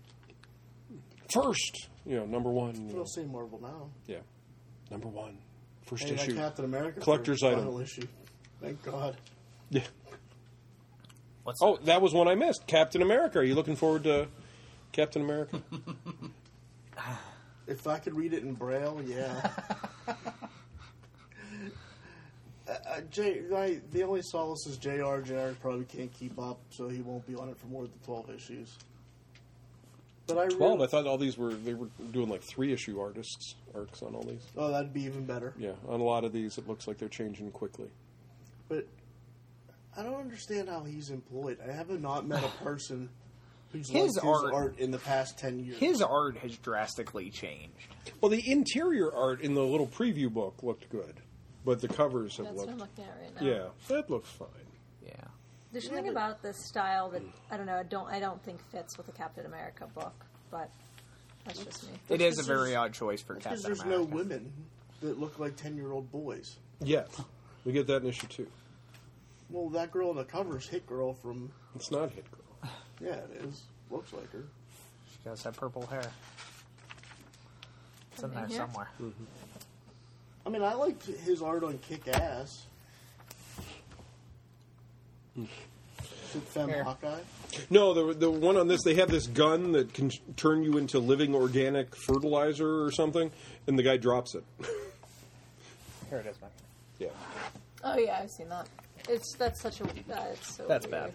first. You know, number one. You know, We'll see Marvel now. yeah, number one, first Hey, that issue. Captain America Collector's for item. final issue. Thank God. Yeah. What's Oh, that was one I missed. Captain America. Are you looking forward to Captain America? If I could read it in Braille, yeah. uh, uh, J, I, the only solace is J R. J R probably can't keep up, so he won't be on it for more than twelve issues. But I Twelve. really, I thought all these were they were doing like three issue artists arcs on all these. oh, that'd be even better. Yeah, on a lot of these, it looks like they're changing quickly. But I don't understand how he's employed. I have not met a person who's His liked his art- art in the past ten years. His art has drastically changed. Well, the interior art in the little preview book looked good, but the covers have That's what I'm looked. looking at right now. Yeah, that looks fine. Yeah. There's Yeah, something but- about this style that I don't know. I don't. I don't think fits with the Captain America book, but that's just me. It is a This very is- odd choice for because Captain there's America. no women that look like ten-year-old boys. Yeah, we get that in issue two. Well, that girl on the cover is Hit Girl from... It's not Hit Girl. Yeah, it is. Looks like her. She does have purple hair. It's in there Here? somewhere. I mean, I liked his art on Kick-Ass. Is it Femme Here. Hawkeye? No, the the one on this, they have this gun that can turn you into living organic fertilizer or something, and the guy drops it. Here it is, man. Yeah. Oh yeah, I've seen that. It's that's such a. Uh, it's so That's weird. bad.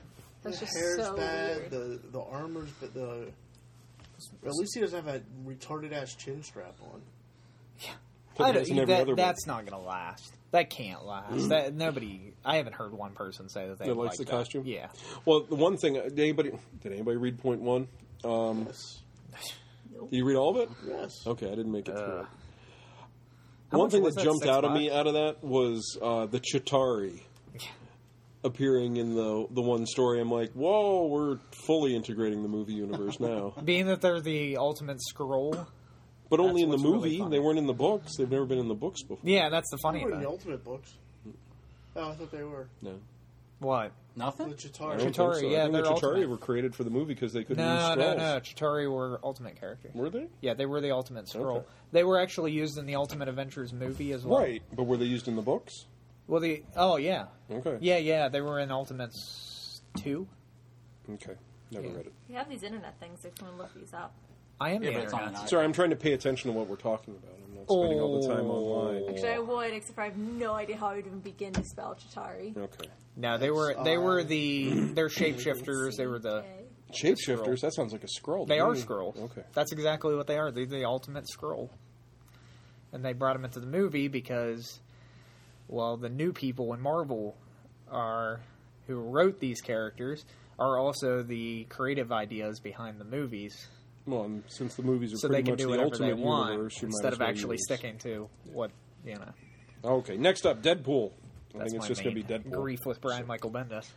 That's the just hair's so bad. weird. The the armor's but the. At least he doesn't have that retarded ass chin strap on. I That's in don't, every that, other one. that's not going to last. That can't last. That nobody. I haven't heard one person say that they That likes like the that. costume? Yeah. Well, the one thing, did anybody, did anybody read point one? Um, Yes. did you read all of it? Yes. Okay, I didn't make it through Uh, it. how One much thing was that that, jumped six out of me bucks? out of that was uh, the Chitauri appearing in the the one story. I'm like, whoa, we're fully integrating the movie universe now. Being that they're the ultimate scroll. But only That's in the what's really movie. funny. They weren't in the books. They've never been in the books before. Yeah, that's the They funny were in the thing. Ultimate books. Oh, I thought they were. No. What? The Nothing? I Chitauri. don't think Chitauri, so. yeah, I think the they're Chitauri ultimate. were created for the movie because they couldn't use No, scrolls. no, no. Chitauri were ultimate characters. Were they? Yeah, they were the ultimate scroll. Okay. They were actually used in the Ultimate Adventures movie as well. Right, but were they used in the books? Well, the oh yeah, Okay. yeah, yeah. They were in Ultimates two. Okay. Never Yeah. read it. We have these internet things. If you want to look these up. I am Yeah, the but it's on internet. an Sorry, I'm trying to pay attention to what we're talking about. I'm not spending all the time Oh. online. Actually, I would, except for I have no idea how I would even begin to spell Chitauri. Okay. No, they were they were the they're shapeshifters. They were the Okay. Shapeshifters, that sounds like a scroll. they to are me. scrolls. Okay. That's exactly what they are. They're the ultimate scroll. And they brought them into the movie because, well, the new people in Marvel are who wrote these characters are also the creative ideas behind the movies. Well, and since the movies are So they pretty can much do the whatever ultimate they want universe, you might instead as of well actually use- sticking to what, you know. Okay, next up, Deadpool. I That's think it's my just going to main be Deadpool. grief with Brian Michael Bendis.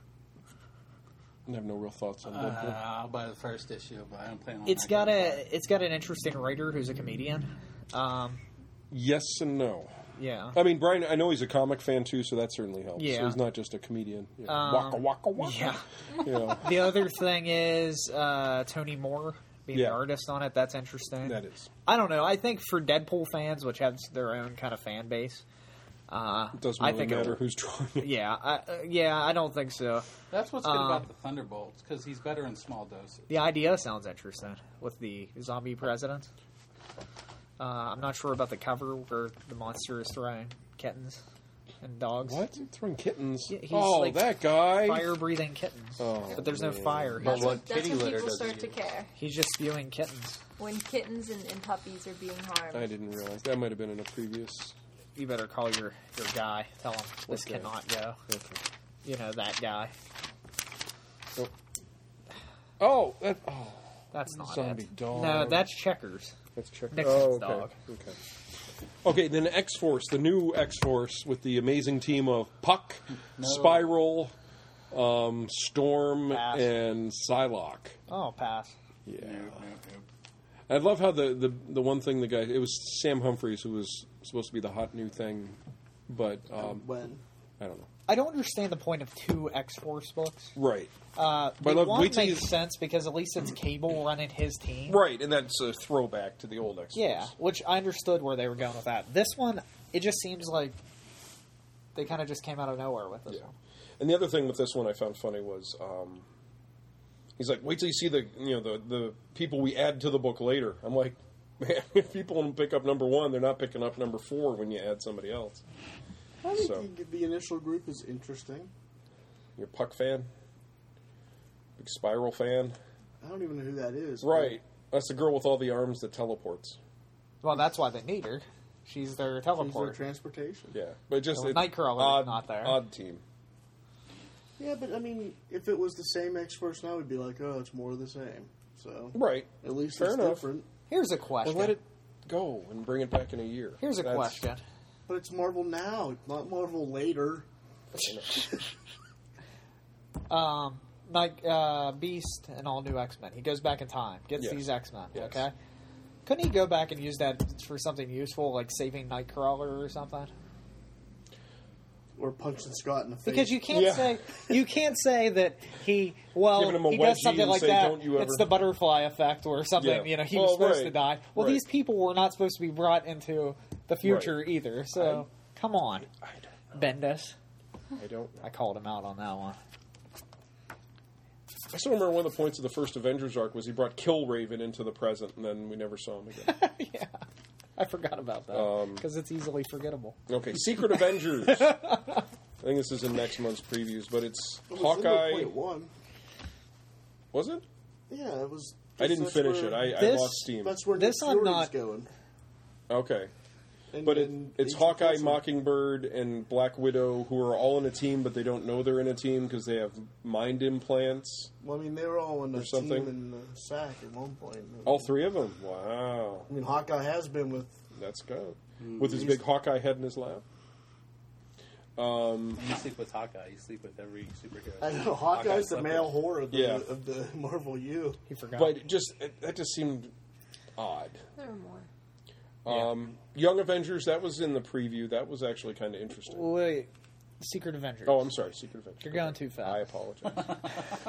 I have no real thoughts on Deadpool. Uh, I'll buy the first issue, but I don't plan on It's that got going a it's got an interesting writer who's a comedian. Um, Yes and no. yeah. I mean, Brian, I know he's a comic fan too, so that certainly helps. Yeah. So he's not just a comedian. You know, Um, waka waka waka. Yeah. You know, The other thing is uh, Tony Moore being Yeah. the artist on it. That's interesting. that is. I don't know. I think for Deadpool fans, which has their own kind of fan base, uh, It doesn't I really think matter it'll- who's drawing it. Yeah, I, uh, yeah, I don't think so. That's what's good Um, about the Thunderbolts, because he's better in small doses. The idea sounds interesting with the zombie president. Uh, I'm not sure about the cover where the monster is throwing kittens and dogs. What? Throwing kittens? Yeah, he's oh, like that guy. Fire-breathing kittens. Oh, but there's no man. fire. But He's, what That's kitty when litter people does he start to use? care. he's just spewing kittens. When kittens and, and puppies are being harmed. I didn't realize. That might have been in a previous. You better call your, your guy. Tell him this Okay. cannot go. Okay. You know, that guy. Oh, that. Oh, That's not Zombie it. dog. No, that's Checkers. that's check. Nixon's oh, okay. dog. Okay. Okay, then X Force, the new X Force with the amazing team of Puck, No. Spiral, um, Storm, Pass. and Psylocke. Oh, pass. Yeah. Nope, nope, nope. I love how the, the, the one thing the guy, it was Sam Humphries who was supposed to be the hot new thing, but um, When? I don't know. I don't understand the point of two X-Force books. Right. Uh, But the look, one wait till makes you- sense because at least it's Cable running his team. Right, and that's a throwback to the old X Force. Yeah, which I understood where they were going with that. This one, it just seems like they kind of just came out of nowhere with this Yeah. one. And the other thing with this one I found funny was um, he's like, wait till you see the you know the, the people we add to the book later. I'm like, man, if people don't pick up number one, they're not picking up number four when you add somebody else. I think So. the, the initial group is interesting. You're a Puck fan? Big Spiral fan? I don't even know who that is. Right. That's the girl with all the arms that teleports. Well, that's why they need her. She's their She's their teleport. transportation. Yeah. But just So it's Nightcrawler's odd, not there. Odd team. Yeah, but I mean, if it was the same X Force now, we'd be like, oh, it's more of the same. So Right. at least Fair it's enough. different. Here's a Well, question. let it go and bring it back in a year. Here's a That's- question. But it's Marvel now, not Marvel later. Um, Night, uh, Beast and all new X Men. He goes back in time, gets Yes. these X Men. Yes. Okay, couldn't he go back and use that for something useful, like saving Nightcrawler or something? Or punching Scott in the face. Because you can't Yeah. say you can't say that he well Giving him a he does wedgie something and like say, that. "Don't you It's ever-" the butterfly effect or something. Yeah. You know, he Well, was supposed right. to die. Well, Right. these people were not supposed to be brought into the future Right. either. So come on, I don't know. Bendis. I don't I called him out on that one. I still remember one of the points of the first Avengers arc was he brought Killraven into the present, and then we never saw him again. Yeah, I forgot about that Um, because it's easily forgettable. Okay, Secret Avengers. That's think this is in next month's previews, but it's It was Hawkeye. in the point one. Was it? Yeah, it was. I didn't that's finish where- it. I, I This- lost steam. That's where This Nick I'm Fury's not- going. Okay. And, But it, and it's Agent Hawkeye, Coulson. Mockingbird, and Black Widow who are all in a team, but they don't know they're in a team because they have mind implants. Well, I mean, they were all in Or the something. team in the sack at one point. All three of them. Wow. I mean, Hawkeye has been with. That's good. With his He's- big Hawkeye head in his lap. Um, You sleep with Hawkeye. You sleep with every superhero. I know Hawkeye's the slept male with- whore of the, Yeah. of the Marvel U. He forgot. but it just it, that just seemed odd. There are more. Um, Young Avengers, that was in the preview. That was actually kind of interesting. Wait, Secret Avengers. Oh, I'm sorry, Secret Avengers. You're going too fast. I apologize.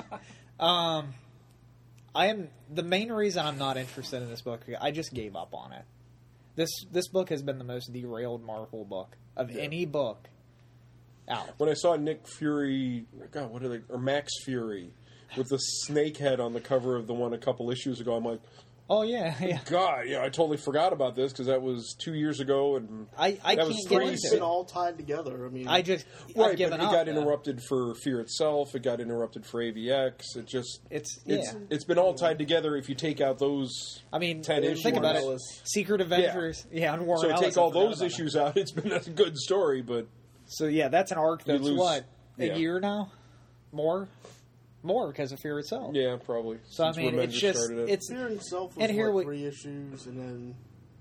Um, I am the main reason I'm not interested in this book. I just gave up on it. This this book has been the most derailed Marvel book of Yeah. any book out. When I saw Nick Fury, God, what are they? Or Max Fury with the snake head on the cover of the one a couple issues ago, I'm like, Oh yeah, yeah. God, yeah, I totally forgot about this because that was two years ago, and I I That can't was get three into It's It's been it. all tied together. I mean, I just right, I've given but it up. got though. interrupted for Fear itself. It got interrupted for A V X. It just It's it's yeah. it's been all tied together. If you take out those, I mean, ten think issues. about it. Ellis. Secret Avengers, yeah, and Warren so Ellis, take I all forgot those about issues out. It's been a good story, but that. So yeah, that's an arc You that's lose- what a yeah. year now, more, more because of Fear itself. yeah, probably. So since I mean, Remender it's just started it. it's Fear himself was And here what, we- three issues, and then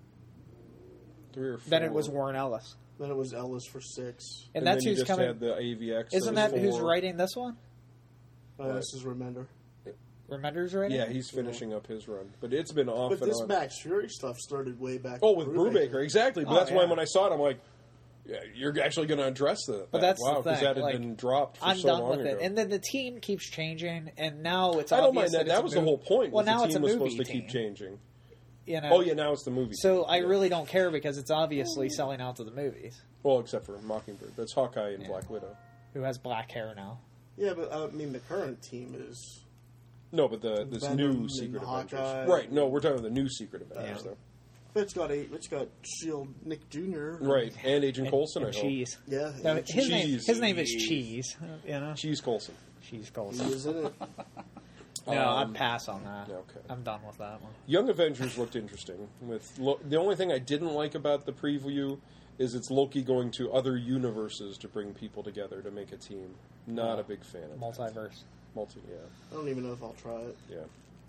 three or four. then it was Warren Ellis, then it was Ellis for six. and, And that's then you who's just coming. had the A V X. Isn't was that who's four. writing this one? Uh, this is Remender. Remender's writing. Yeah, he's finishing up his run, but it's been off But and this on. Max Fury stuff started way back. Oh, with Brubaker, exactly. But Oh, that's why yeah. when I saw it, I'm like, yeah, you're actually going to address that. But that's wow, the thing. that had like, been dropped for I'm so done long with ago. it, and then the team keeps changing, and now it's. I don't obvious mind that. it's That a was the movie- whole point. Well, was now the it's team a was movie supposed to team. keep changing. You know? Oh yeah, now it's the movie. So team. I Yeah. really don't care because it's obviously selling out to the movies. well, except for Mockingbird. That's Hawkeye and Yeah. Black Widow. Who has black hair now? Yeah, but uh, I mean, the current team is No, but the this Venom new and Secret Hawkeye. Avengers. Right. No, we're talking about the new Secret Avengers, Yeah. though. it's got a it's got Shield Nick Junior Right, and Agent And- Coulson. and I hope. Cheese. Yeah, No, and his name. Cheese. His name is Cheese. You know, Cheese Coulson. Cheese he Coulson. is in it. No, Um, I'd pass on that. okay. I'm done with that one. Young Avengers looked interesting. With Lo- the only thing I didn't like about the preview is it's Loki going to other universes to bring people together to make a team. Not a big fan of that. Multiverse. multi. Yeah, I don't even know if I'll try it. yeah.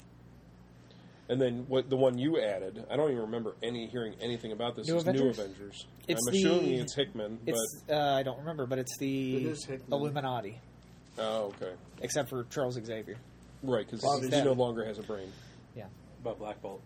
And then what the one you added? I don't even remember any hearing anything about this. New is New Avengers? Avengers. It's I'm the- assuming it's Hickman, It's uh, I don't remember, but it's the It is Hickman. Illuminati, but oh, okay, except for Charles Xavier. right, because Bobby's he dead. no longer has a brain. Yeah, About Black Bolt.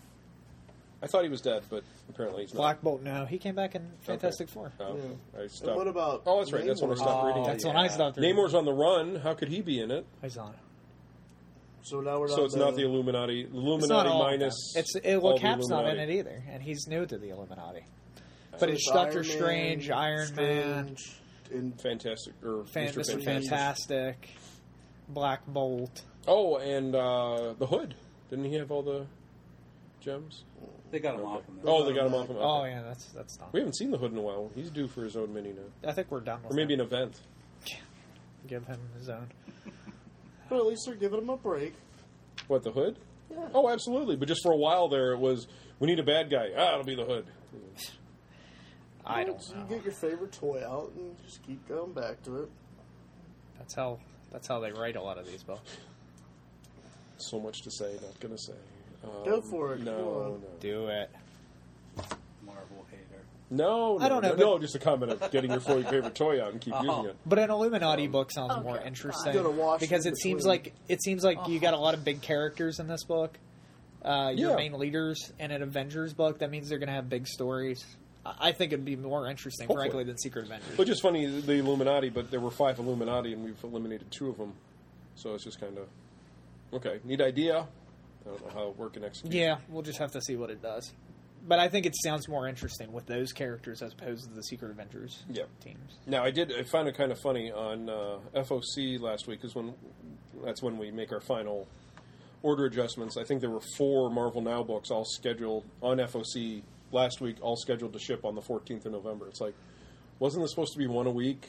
I thought he was dead, but apparently he's not. Black Bolt. No, he came back in Fantastic Four. Oh, Yeah. I And stopped. what about? Oh, that's right. That's when I Namor? stopped reading. Oh, That's it. when I yeah. stopped. reading. Namor's on the run. How could he be in it? He's on it. So now we're So down it's to- not the Illuminati. It's not Illuminati all of minus. them. It's it, all well, the Cap's not in Illuminati. it either, and he's new to the Illuminati. So But it's Iron Doctor Man, Strange, Iron Man, Strange, and Fantastic or Fan, Mister Mister Fantastic. Fantastic, Black Bolt. Oh, and uh, the Hood. Didn't he have all the gems? They got him Okay. off. From there. Oh, they got him off. Him. Oh yeah, that's that's done. We haven't seen the Hood in a while. He's due for his own mini now, I think we're done with or maybe him. an event. Give him his own. but at least they're giving him a break. What, the Hood? Yeah. Oh, absolutely. But just for a while there, it was we need a bad guy. Ah, it'll be the Hood. I Well, don't so know. You get your favorite toy out and just keep going back to it. That's how that's how they write a lot of these books. So much to say, not gonna say. Um, Go for it, No, come on. no, Do it. Marvel hater. no, no. I don't know, No, but- no, just a comment of getting your favorite toy out and keep Oh. using it. But an Illuminati book sounds okay, more fine. interesting You gotta wash because in it seems between. like it seems like you got a lot of big characters in this book. Uh, your Yeah. main leaders in an Avengers book. That means they're going to have big stories. I I think it'd be more interesting, Hopefully. frankly, than Secret Avengers. Which is funny, the Illuminati, but there were five Illuminati, and we've eliminated two of them. So it's just kind of okay. Neat idea. I don't know how it work and execute. Yeah, we'll just have to see what it does. But I think it sounds more interesting with those characters as opposed to the Secret Avengers Yeah. teams. Now I did. I found it kind of funny on uh, F O C last week because when that's when we make our final order adjustments. I think there were four Marvel Now books all scheduled on F O C last week, all scheduled to ship on the fourteenth of November. It's like, wasn't this supposed to be one a week for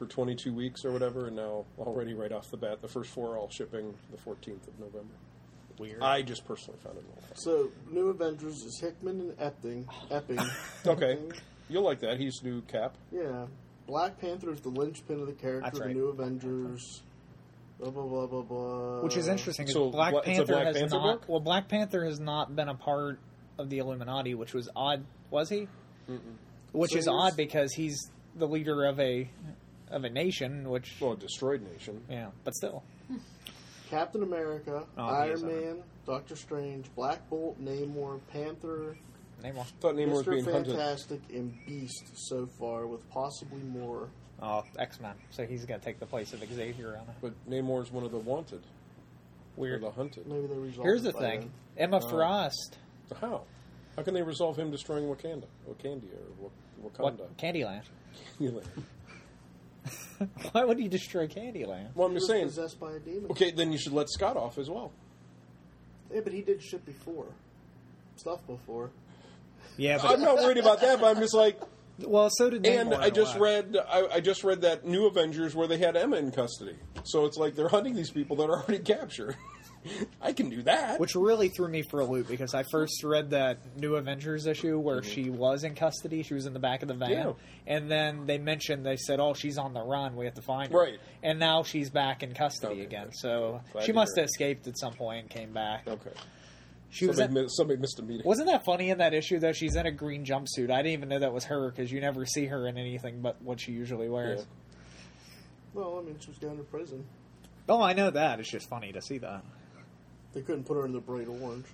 for twenty-two weeks or whatever, and now already right off the bat, the first four are all shipping the fourteenth of November. Weird. I just personally found it a little fun. So, New Avengers is Hickman and Epping. Epping. Okay, you'll like that. He's new Cap. Yeah. Black Panther is the linchpin of the character That's of the right. New Avengers. Blah, blah, blah, blah, blah. Which is interesting because So, Black Bla- it's a Panther Black has Panther not. book? Well, Black Panther has not been a part of the Illuminati, which was odd. Was he? Mm-mm. Which So is here's- odd because he's the leader of a of a nation. Which Well, a destroyed nation. yeah, but still. Captain America, Oh, he is Iron on it. Man, Doctor Strange, Black Bolt, Namor, Panther, Name one. Thought Namor was Mister being hunted. Fantastic, and Beast so far, with possibly more. Oh, X Men. So he's gonna take the place of Xavier on it. But Namor's one of the wanted. Or Weird. the hunted. Maybe they resolved Here's it the by thing: then. Emma Oh. Frost. So how? How can they resolve him destroying Wakanda? Wakandia or Wak- Wakanda? What? Candyland. Candyland. Why would he destroy Candyland? Well, I'm He just was saying. possessed by a demon. Okay, then you should let Scott off as well. Yeah, but he did shit before. Stuff before. Yeah, but I'm not worried about that, but I'm just like, well, so did Namor. and in I a just way. read, I, I just read that New Avengers where they had Emma in custody. So it's like they're hunting these people that are already captured. I can do that. Which really threw me for a loop because I first read that New Avengers issue where Mm-hmm. she was in custody. She was in the back of the van. Yeah. And then they mentioned, they said, oh, she's on the run. We have to find her. Right. And now she's back in custody Okay, again. good. So Glad she to must hear have it. escaped at some point and came back. Okay. She was somebody, in, mi- somebody missed a meeting. wasn't that funny in that issue, though? She's in a green jumpsuit. I didn't even know that was her because you never see her in anything but what she usually wears. Yeah. Well, I mean, she was down in prison. Oh, I know that. It's just funny to see that. They couldn't put her in the bright orange.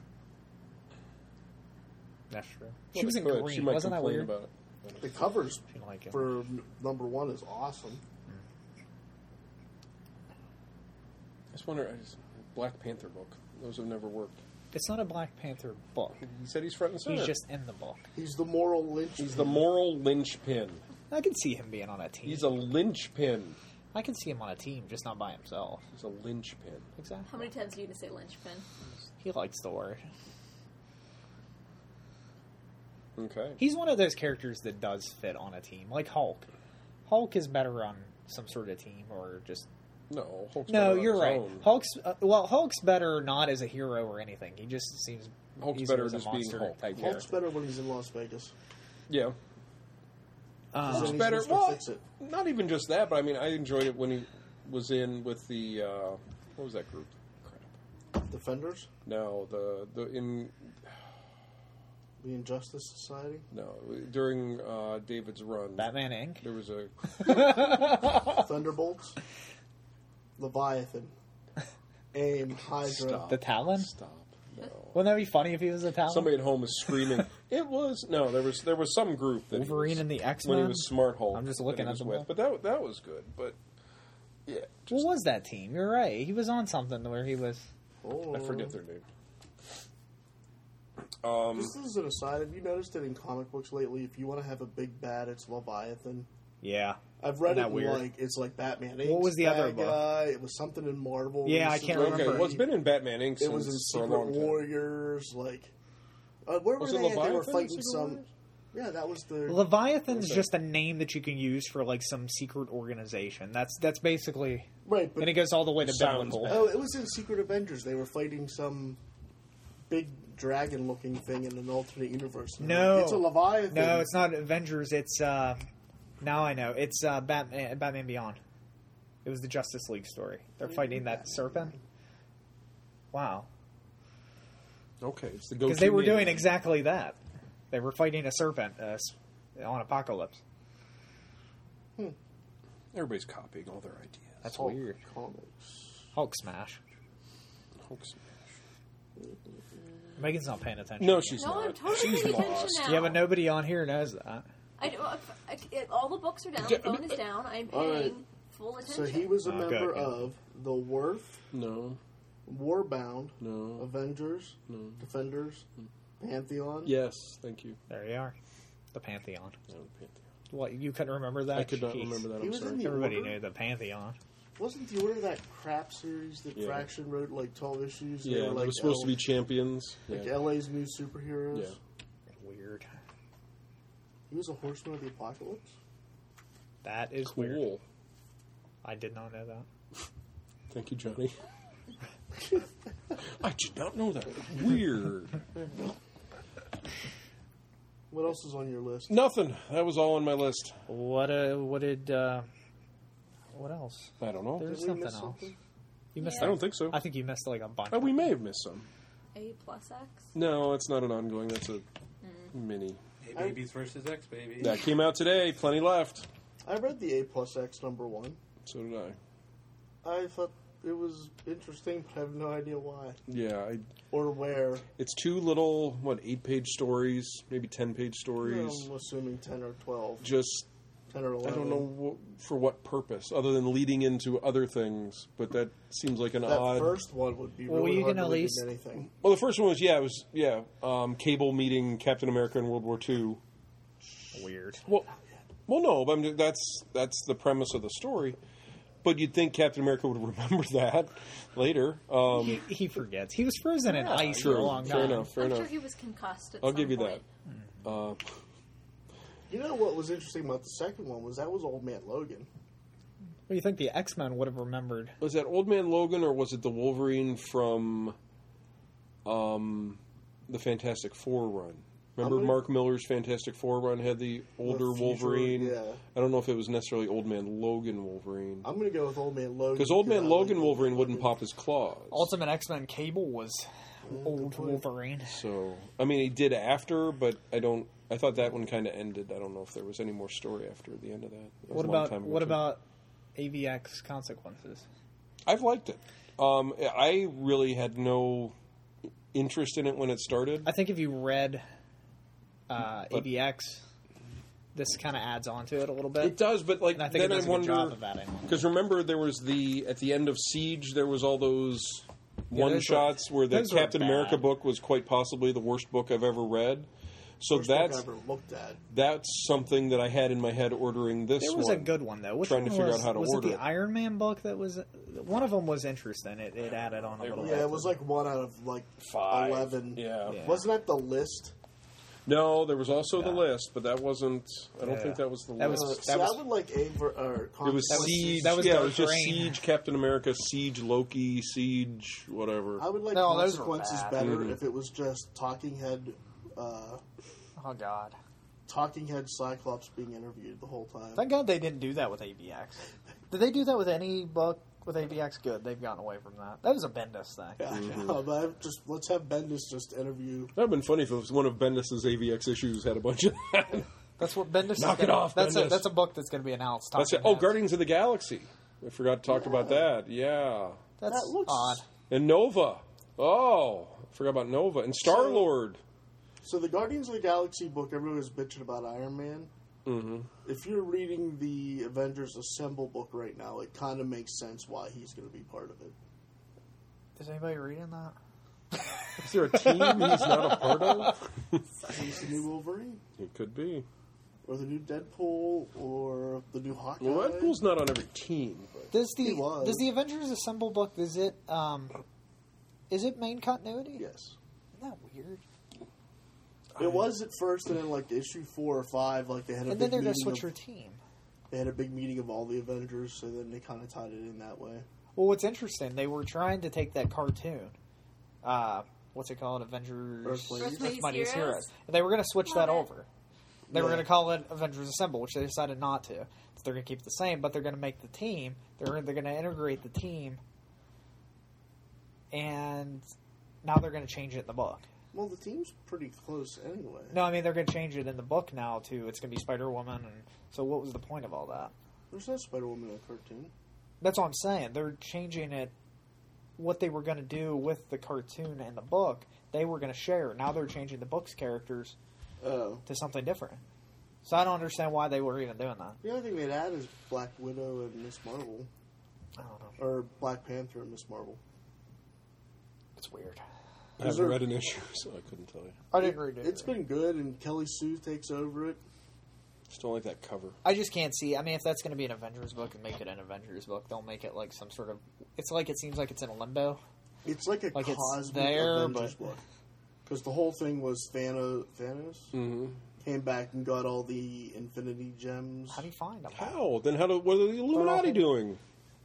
That's true. Well, She was they in could. green. She might Wasn't that complain weird? about it. The covers She like it. for n- number one is awesome. I just wonder, I just, Black Panther book. Those have never worked. It's not a Black Panther book. He said he's front and center. He's just in the book. He's the moral lynch. He's the moral linchpin. I can see him being on a team. He's a linchpin. I can see him on a team, just not by himself. He's a linchpin. Exactly. How many times do you need to say linchpin? He likes the word. Okay. He's one of those characters that does fit on a team, like Hulk. Hulk is better on some sort of team, or just No, Hulk's no. better on You're his right. own. Hulk's uh, well, Hulk's better not as a hero or anything. He just seems Hulk's easier better as a just being monster Hulk. type Hulk's character. better when he's in Las Vegas. Yeah. Um, Then Hulk's he's better. just gonna Well, fix it. not even just that, but I mean, I enjoyed it when he was in with the uh, what was that group? Crap. Defenders, No, the the in the Injustice Society, no during uh, David's run, Batman Incorporated. there was a Thunderbolts, Leviathan, AIM, Hydra. Stop. The Talon. Stop. No. Wouldn't that be funny if he was a Talon? Somebody at home is screaming. It was no. There was there was some group that he Wolverine was, and the X when he Men. was Smart Hulk. I'm just that looking he at was them with. all. But that that was good. But yeah, just, What was that team? You're right. He was on something where he was. Oh. I forget their name. Um, Just as an aside, have you noticed that in comic books lately, if you want to have a big bad, it's Leviathan? Yeah. I've read Isn't it that in, weird? like it's like Batman. What Incorporated. was the other bad book? guy. It was something in Marvel. Yeah, I recently. can't okay, remember. well, it's been in Batman Incorporated It was in since for a Secret long time. Warriors. Like, uh, where Was were it they? at? They Leviathan were in fighting Secret some. Warriors? Yeah, that was the. Leviathan's Okay. just a name that you can use for like some secret organization. That's that's basically, right, but and it goes all the way to Sounds biblical. bad. oh, it was in Secret Avengers. They were fighting some big dragon-looking thing in an alternate universe. No. it's a Leviathan. No, it's not Avengers. It's uh, now I know. It's uh, Batman, Batman Beyond. It was the Justice League story. They're fighting that serpent. Wow, Okay, it's the go. because they were doing exactly that. They were fighting a serpent uh, s- on Apocalypse. Everybody's copying all their ideas. That's Hulk weird. Comics. Hulk smash. Hulk smash. Megan's not paying attention. No, she's No, not. I'm totally she's paying attention lost. now. Yeah, but nobody on here knows that. I, do- I, I, it- all the books are down. Yeah, The phone I mean, is down. I'm all paying right. full attention. So he was a Okay, member okay. of the Worth, No, Warbound, no, Avengers, no. Defenders, Pantheon. Yes, thank you. There you are. The Pantheon. No, Pantheon. What, you couldn't remember that? I could not Jeez. remember that. He I'm was in sorry. the Everybody Order? knew the Pantheon. Wasn't the Order that crap series that Yeah. Fraction wrote like twelve issues? They Yeah, were they like were supposed L- to be champions. like Yeah. L A's new superheroes. Yeah. Weird. He was a horseman of the apocalypse. That is weird. Cool. I did not know that. Thank you, Johnny. I did not know that. Weird. What else is on your list? Nothing. That was all on my list. What uh, what did uh, what else? I don't know. There's Did we something miss else. something? You missed. I don't think so. I think you missed like a bunch. Oh, we may have missed some. A plus X. No, it's not an ongoing. That's a mini. Hey, babies versus X babies. That came out today. Plenty left. I read the A plus X number one. So did I. I thought it was interesting, but I have no idea why Yeah, I, or where. it's two little, what, eight-page stories, maybe ten-page You stories. know, I'm assuming ten or twelve, Just, ten or I eleven. don't know wh- for what purpose, other than leading into other things. But that seems like an That odd. first one would be Well, really you hard can to at lead least- into anything. Well, the first one was yeah, it was yeah, um, Cable meeting Captain America in World War Two. Weird. Well, well, no, but I'm, that's that's the premise of the story. But you'd think Captain America would remember that later. Um, He, he forgets. He was frozen in ice true. for a long Fair time. enough. Fair I'm enough. sure he was concussed at I'll some give you point. that. Uh, You know what was interesting about the second one was that was Old Man Logan. What do you think the X Men would have remembered? was that Old Man Logan or was it the Wolverine from um, the Fantastic Four run? Remember gonna- Mark Miller's Fantastic Four run had the older The future- Wolverine? yeah. I don't know if it was necessarily Old Man Logan Wolverine. I'm going to go with Old Man Logan. Because Old Man I Logan like Wolverine Old wouldn't Man pop his claws. Ultimate X Men Cable was old Wolverine. So, I mean, he did after, but I don't. I thought that one kind of ended. I don't know if there was any more story after the end of that. That was What a long about time ago, what too. about A V X Consequences? I've liked it. Um, I really had no interest in it when it started. I think if you read uh, A V X, this kind of adds on to it a little bit. It does, but like And I think it then does I a good job wonder of adding on. because remember there was the at the end of Siege there was all those Yeah, one those were- shots where the those were Captain bad. America book was quite possibly the worst book I've ever read. So First book that's I ever looked at. that's something that I had in my head ordering this There was one. a good one though. Which Trying to one figure was, out how to was order it it. the Iron Man book that was one of them was interesting. It, it added on a little Yeah, bit. it was like one out of like Five. eleven. Yeah. Yeah. Wasn't that the list? No, there was also the Yeah. list, but that wasn't. I don't Yeah. think that was the That list. was- Uh, see, was- I would like A ver- or It was Consequences. Siege. that was yeah, it Dark was just Reign. Siege, Captain America, Siege, Loki, Siege, whatever. I would like No, those were Consequences bad. better Mhm. if it was just Talking Head, uh, Oh god! Talking Head Cyclops being interviewed the whole time. Thank God they didn't do that with A V X. Did they do that with any book with A V X? Good, they've gotten away from that. That was a Bendis thing. Yeah, I know, but I've just let's have Bendis just interview. That would have been funny if it was one of Bendis' A V X issues had a bunch of that. That's what Bendis. is Knock it gonna, off, That's a, Bendis. that's a book that's going to be announced. That's it. Talking Oh, Heads. Guardians of the Galaxy. I forgot to talk about that. Yeah. That's That looks odd. And Nova. Oh, I forgot about Nova. And Star-Lord. So the Guardians of the Galaxy book, everyone was bitching about Iron Man. Mm-hmm. If you're reading the Avengers Assemble book right now, it kind of makes sense why he's going to be part of it. Is anybody reading that? Is there a team he's not a part of? He's the new Wolverine, It could be. or the new Deadpool, or the new Hawkeye. Well, Deadpool's not on every team. But Does the He was. does the Avengers Assemble book? Is it um, is it main continuity? Yes. Isn't that weird? It was at first, and then like issue four or five, like they had a And big then they're going meeting. to switch of, your team. They had a big meeting of all the Avengers, so then they kind of tied it in that way. Well, what's interesting, they were trying to take that cartoon. Uh, what's it called? Avengers Earth's Mightiest Earth's Mightiest Mightiest Heroes? Heroes. And they were going to switch Love that it. over. They were Yeah. going to call it Avengers Assemble, which they decided not to. So they're going to keep it the same, but they're going to make the team. They're they're going to integrate the team, and now they're going to change it in the book. Well, the team's pretty close anyway. No, I mean they're going to change it in the book now to it's going to be Spider Woman, and so what was the point of all that? There's no Spider Woman in the cartoon. That's what I'm saying. They're changing it. What they were going to do with the cartoon and the book, they were going to share. Now they're changing the book's characters Oh. to something different. So I don't understand why they were even doing that. The only thing they'd add is Black Widow and Miss Marvel. I don't know. Or Black Panther and Miss Marvel. It's weird. I haven't there- read an issue, so I couldn't tell you. I didn't read it. It's been good, and Kelly Sue takes over it. Just don't like that cover. I just can't see. I mean, if that's going to be an Avengers book, and make it an Avengers book, they'll make it like some sort of. It's like it seems like it's in a limbo. It's like a Like, it's cosmic there, Avengers book. Because the whole thing was Thanos, Thanos Mm-hmm. came back and got all the Infinity Gems. How do you find them? How? Then how do? What are the Illuminati doing?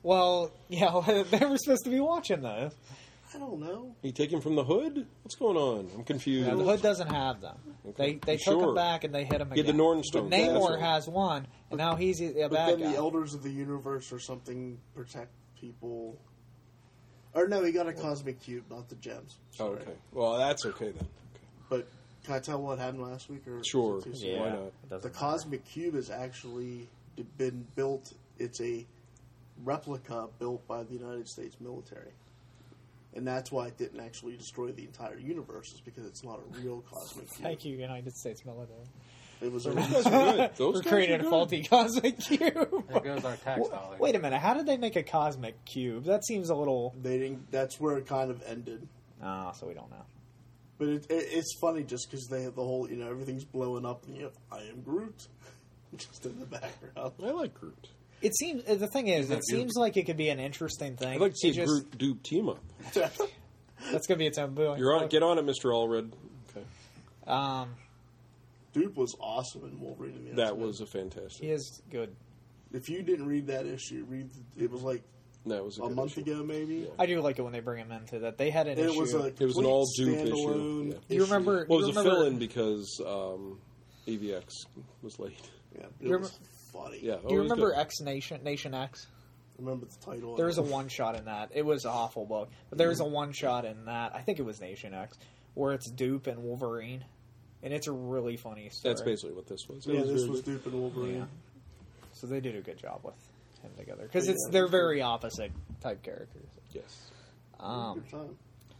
Well, yeah, they were supposed to be watching those. I don't know. You take him from the hood? What's going on? I'm confused. Yeah, the hood doesn't have them. Okay. They they You took sure? him back and they hit him Yeah, again. the Nornstone. But Namor That's right. has one, and now he's a But bad then guy. the Elders of the Universe or something protect people. Or no, he got a cosmic cube, not the gems. Oh, Sorry. okay. Well, that's okay then. Okay. But can I tell what happened last week? Or is it Sure. too soon? Yeah, Why not? it The doesn't matter. cosmic cube has actually been built. It's a replica built by the United States military. And that's why it didn't actually destroy the entire universe, is because it's not a real cosmic cube. Thank you, United States military. It was a Those guys are good. Those We're guys creating are a good. faulty cosmic cube. There goes our tax dollar. Wait a minute, how did they make a cosmic cube? That seems a little... they didn't. That's where it kind of ended. Ah, so we don't know. But it, it, it's funny just because they have the whole, you know, everything's blowing up and you have I am Groot just in the background. I like Groot. It seems... The thing is, that it seems like it could be an interesting thing. I'd like to see It a just- Groot Dupe team up. That's going to be its own book. You're on. Get on it, Mister Allred. Okay. Um, Dupe was awesome in Wolverine and the That X-Men. was a fantastic. he is good. If you didn't read that issue, read. It was like That was a, a good month issue. ago, maybe. Yeah. I do like it when they bring him into that. They had an And issue. it was a It was an complete all Dupe issue, standalone yeah. You remember- Well, it was You a remember- fill-in because um, A V X was late. Yeah, it You was funny. Yeah. do you oh, it was remember good. X Nation, Nation X? Remember the title? There was a one shot in that. It was an awful book. But there was a one shot in that. I think it was Nation X, where it's Dupe and Wolverine. And it's a really funny story. That's basically what this was. It Yeah, was this very was good. Dupe and Wolverine. Yeah. So they did a good job with him together. Because Yeah, it's it they're was good. very opposite type characters. Yes. Um, Good time.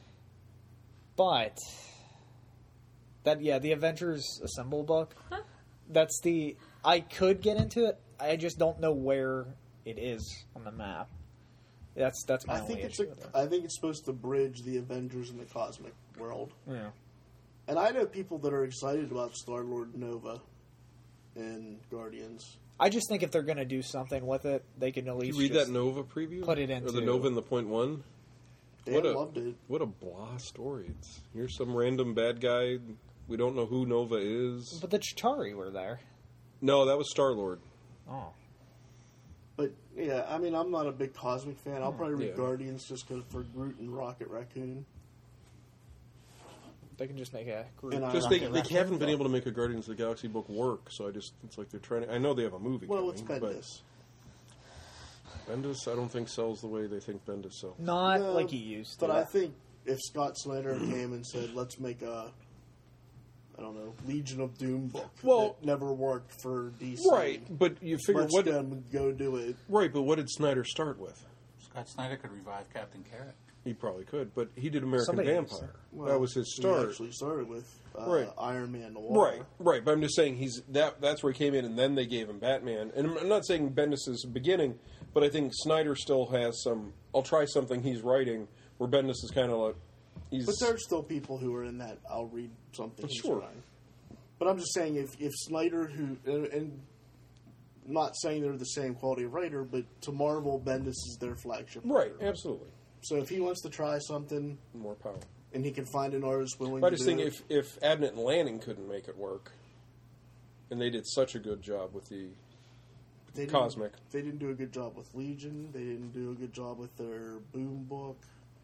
But that yeah, the Avengers Assemble book. That's the I could get into it. I just don't know where it is on the map. That's that's my I only think it's issue a, with it. I think it's supposed to bridge the Avengers and the cosmic world. Yeah. And I know people that are excited about Star Lord Nova and Guardians. I just think if they're going to do something with it, they can at Did least you read just that Nova preview? put it Or into- the Nova in the point one? Dan What a- loved it. What a blah story. It's here's some random bad guy. We don't know who Nova is. But the Chitauri were there. No, that was Star Lord. Oh. But yeah, I mean, I'm not a big cosmic fan. I'll probably read Yeah. Guardians just 'cause for Groot and Rocket Raccoon. They can just make a group. And I- Just they, Rocket they Raccoon haven't been book. able to make a Guardians of the Galaxy book work, so I just it's like they're trying to. I know they have a movie Well, coming, it's but Bendis. Bendis I don't think sells the way they think Bendis sells. Not No, like he used to. But I think if Scott Snyder came and said, "Let's make a, I don't know, Legion of Doom book," Well- that never worked for D C, Right, but you figure Let's what? them go do it. Right, but what did Snyder start with? Scott Snyder could revive Captain Carrot. He probably could, but he did American Somebody Vampire. Well, that was his He start. actually started with uh, Right. Iron Man Noir. Right, right. But I'm just saying he's that. That's where he came in, and then they gave him Batman. And I'm not saying Bendis is beginning, but I think Snyder still has some. I'll try something he's writing where Bendis is kind of like he's. But there's still people who are in that. I'll read something. he's Sure. writing. But I'm just saying, if if Snyder, who and, and I'm not saying they're the same quality of writer, but to Marvel, Bendis is their flagship. right, writer. absolutely So if he wants to try something more power. and he can find an artist willing But I to just do think it, if if Abnett and Lanning couldn't make it work, and they did such a good job with the they didn't- Cosmic. they didn't do a good job with Legion. They didn't do a good job with their Boom book.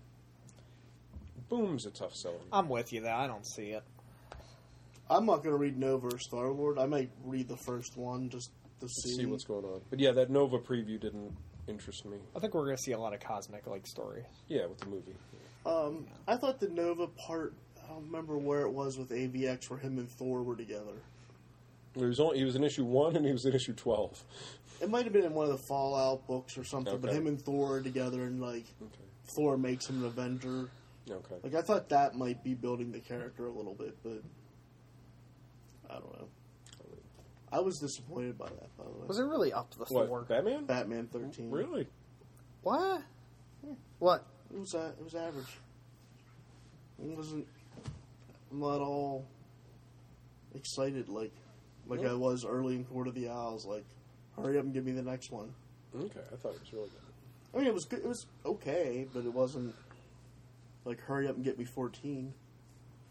Boom's a tough selling. I'm with you there. I don't see it. I'm not going to read Nova or Star Lord. I might read the first one just to see. See what's going on. But yeah, that Nova preview didn't interest me. I think we're going to see a lot of cosmic like stories. Yeah, with the movie. Um, I thought the Nova part. I don't remember where it was with A V X where him and Thor were together. He was only he was in issue one and he was in issue twelve. It might have been in one of the Fallout books or something, but Okay. him and Thor are together, and like Okay. Thor makes him an Avenger. Okay. Like I thought that might be building the character a little bit, but I don't know. I was disappointed by that, by the way. Was it really up to the What, Thor? Batman? Batman thirteen? Really? What? What? It was uh, it was average. It wasn't. I'm not all excited like like Yeah. I was early in Court of the Owls. Like, hurry up and give me the next one. Okay, I thought it was really good. I mean, it was good. It was okay, but it wasn't like hurry up and get me fourteen.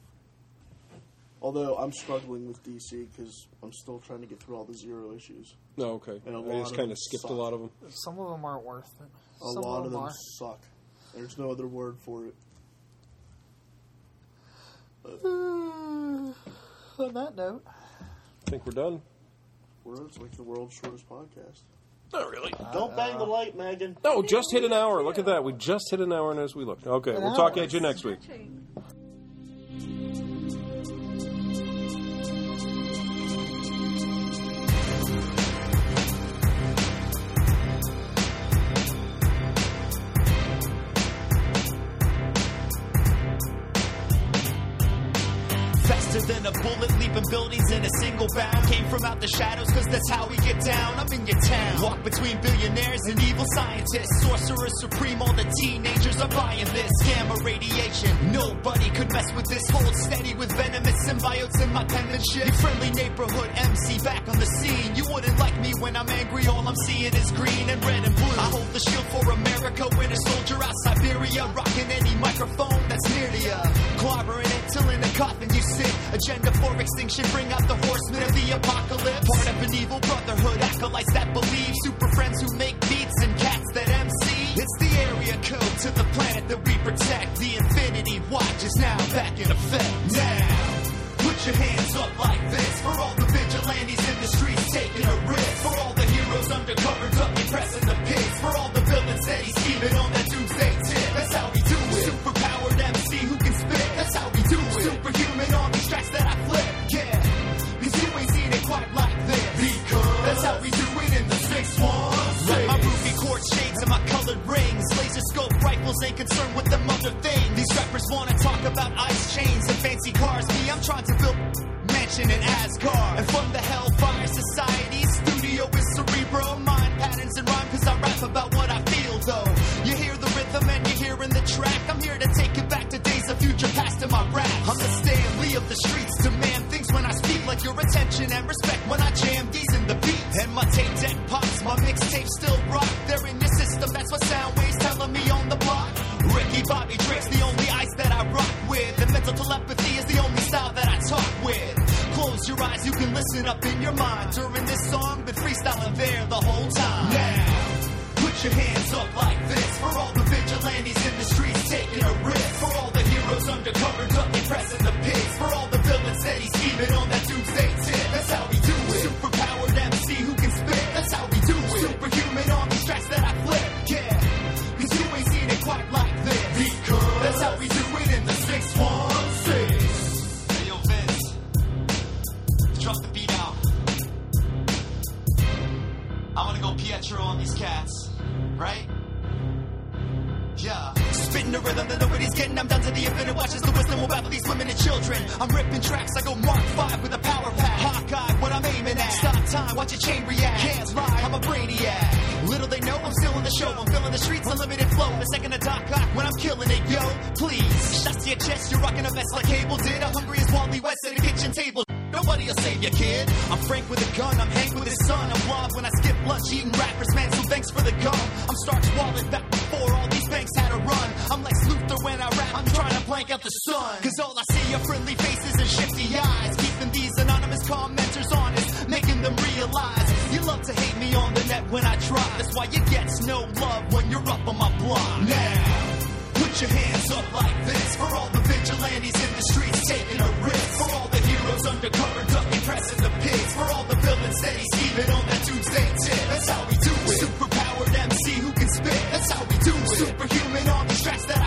Although I'm struggling with D C because I'm still trying to get through all the Zero issues. No, okay. And a I lot just of kind them of skipped suck. a lot of them. Some of them aren't worth it. A Some lot of them are. suck. There's no other word for it. On that note, I think we're done. We're, it's like the world's shortest podcast. Not really. Don't bang the light, Megan. No, just hit an hour. Look at that. We just hit an hour and as we look. Okay, An we'll talk hour. at you next week. Actually, Faster than a bullet, leaping buildings in a single bound. Came from out the shadows, cause that's how we get down. I'm in your town. Walk between billionaires and evil scientists. Sorcerer supreme, all the teenagers are buying this. Gamma radiation, nobody could mess with this. Hold steady with venomous symbiotes in my penmanship. Your friendly neighborhood M C back on the scene. You wouldn't like me when I'm angry, all I'm seeing is green and red and blue. I hold the shield for America, winter soldier out Siberia. Rocking any microphone that's near to ya. Clobbering it till in a coffin you sit. Agenda for extinction, bring out the horsemen of the apocalypse. Part of an evil brotherhood, acolytes that believe. Super friends who make beats and cats that M C. It's the area code to the planet that we protect. The Infinity Watch is now back in effect. Now, put your hands up like this. For all the vigilantes in the streets taking a risk. For all the heroes undercover ducking, pressing the pits. For all the villains that he's scheming on that doomsday tip. That's how we do it. Superpowered M C who can spit. That's how we do it. Superhuman on these tracks that I flip. Yeah, cause you ain't seen it quite like this. Because that's how we do it in the six one six. Like my ruby quartz shades and my colored rings. Laser scope rifles ain't concerned with them other things. These rappers wanna talk about ice chains and fancy cars. Me, I'm trying to build mansion in Asgard. And from the Hellfire Society, studio is cerebral. Mind patterns and rhyme cause I rap about what I feel though. You hear the rhythm and you're hearing the track. I'm here to take it back to days of future past in my rap. I'm the Stan Lee of the streets, demand things when I speak. Like your attention and respect when I jam these in the beat. And my tape deck pops, my mixtape still rock. They're in your system, that's what sound waves telling me on the block. Ricky Bobby Drake's the only ice that I rock with. And mental telepathy is the only style that I talk with. Close your eyes, you can listen up in your mind. During this song, been freestyling there the whole time. Now, put your hands up like this. For all the vigilantes in the streets taking a risk. For all the heroes undercover ducking, pressing the pits. For all the villains that he's scheming on that doomsday tip. That's how we do it. Superpowered M C who can spit. That's how we do it. Superhuman on these tracks that I flip. Yeah, cause you ain't seen it quite like this. Because that's how we do it in the six one six. Hey yo Vince, drop the beat out. I wanna go Pietro on these cats, right? Yeah. Spitting the rhythm that nobody's getting. I'm down to the infinite. Watches the wisdom will battle these women and children. I'm ripping tracks. I go Mark five with a power pack. Hawkeye, what I'm aiming at. Stop time, watch your chain react. Can't lie, I'm a brainiac. Little they know, I'm still in the show. I'm filling the streets, unlimited flow. The second to Doc Ock when I'm killing it, yo. Please, shots to your chest. You're rocking a vest like Cable did. I'm hungry as Wally West at a kitchen table. Nobody'll save you, kid. I'm Frank with a gun. I'm Hank with his son. I'm Blob when I skip lunch, eating rappers, man. So thanks for the gum. I'm Starch Wallet back before all these banks had a run. I'm Lex Luthor when I rap. I'm trying to blank out the sun. Cause all I see are friendly faces and shifty eyes. Keeping these anonymous commenters honest, making them realize you love to hate me on the net when I drop. That's why you get no love when you're up on my block. Now, put your hands up like this. For all the vigilantes in the streets taking a risk. For all the heroes undercover ducking, pressing the pits. For all the villains steady scheming on that doomsday tip. That's how we do it. Superpowered M C who can spit. That's how we do it. Superhuman on these tracks that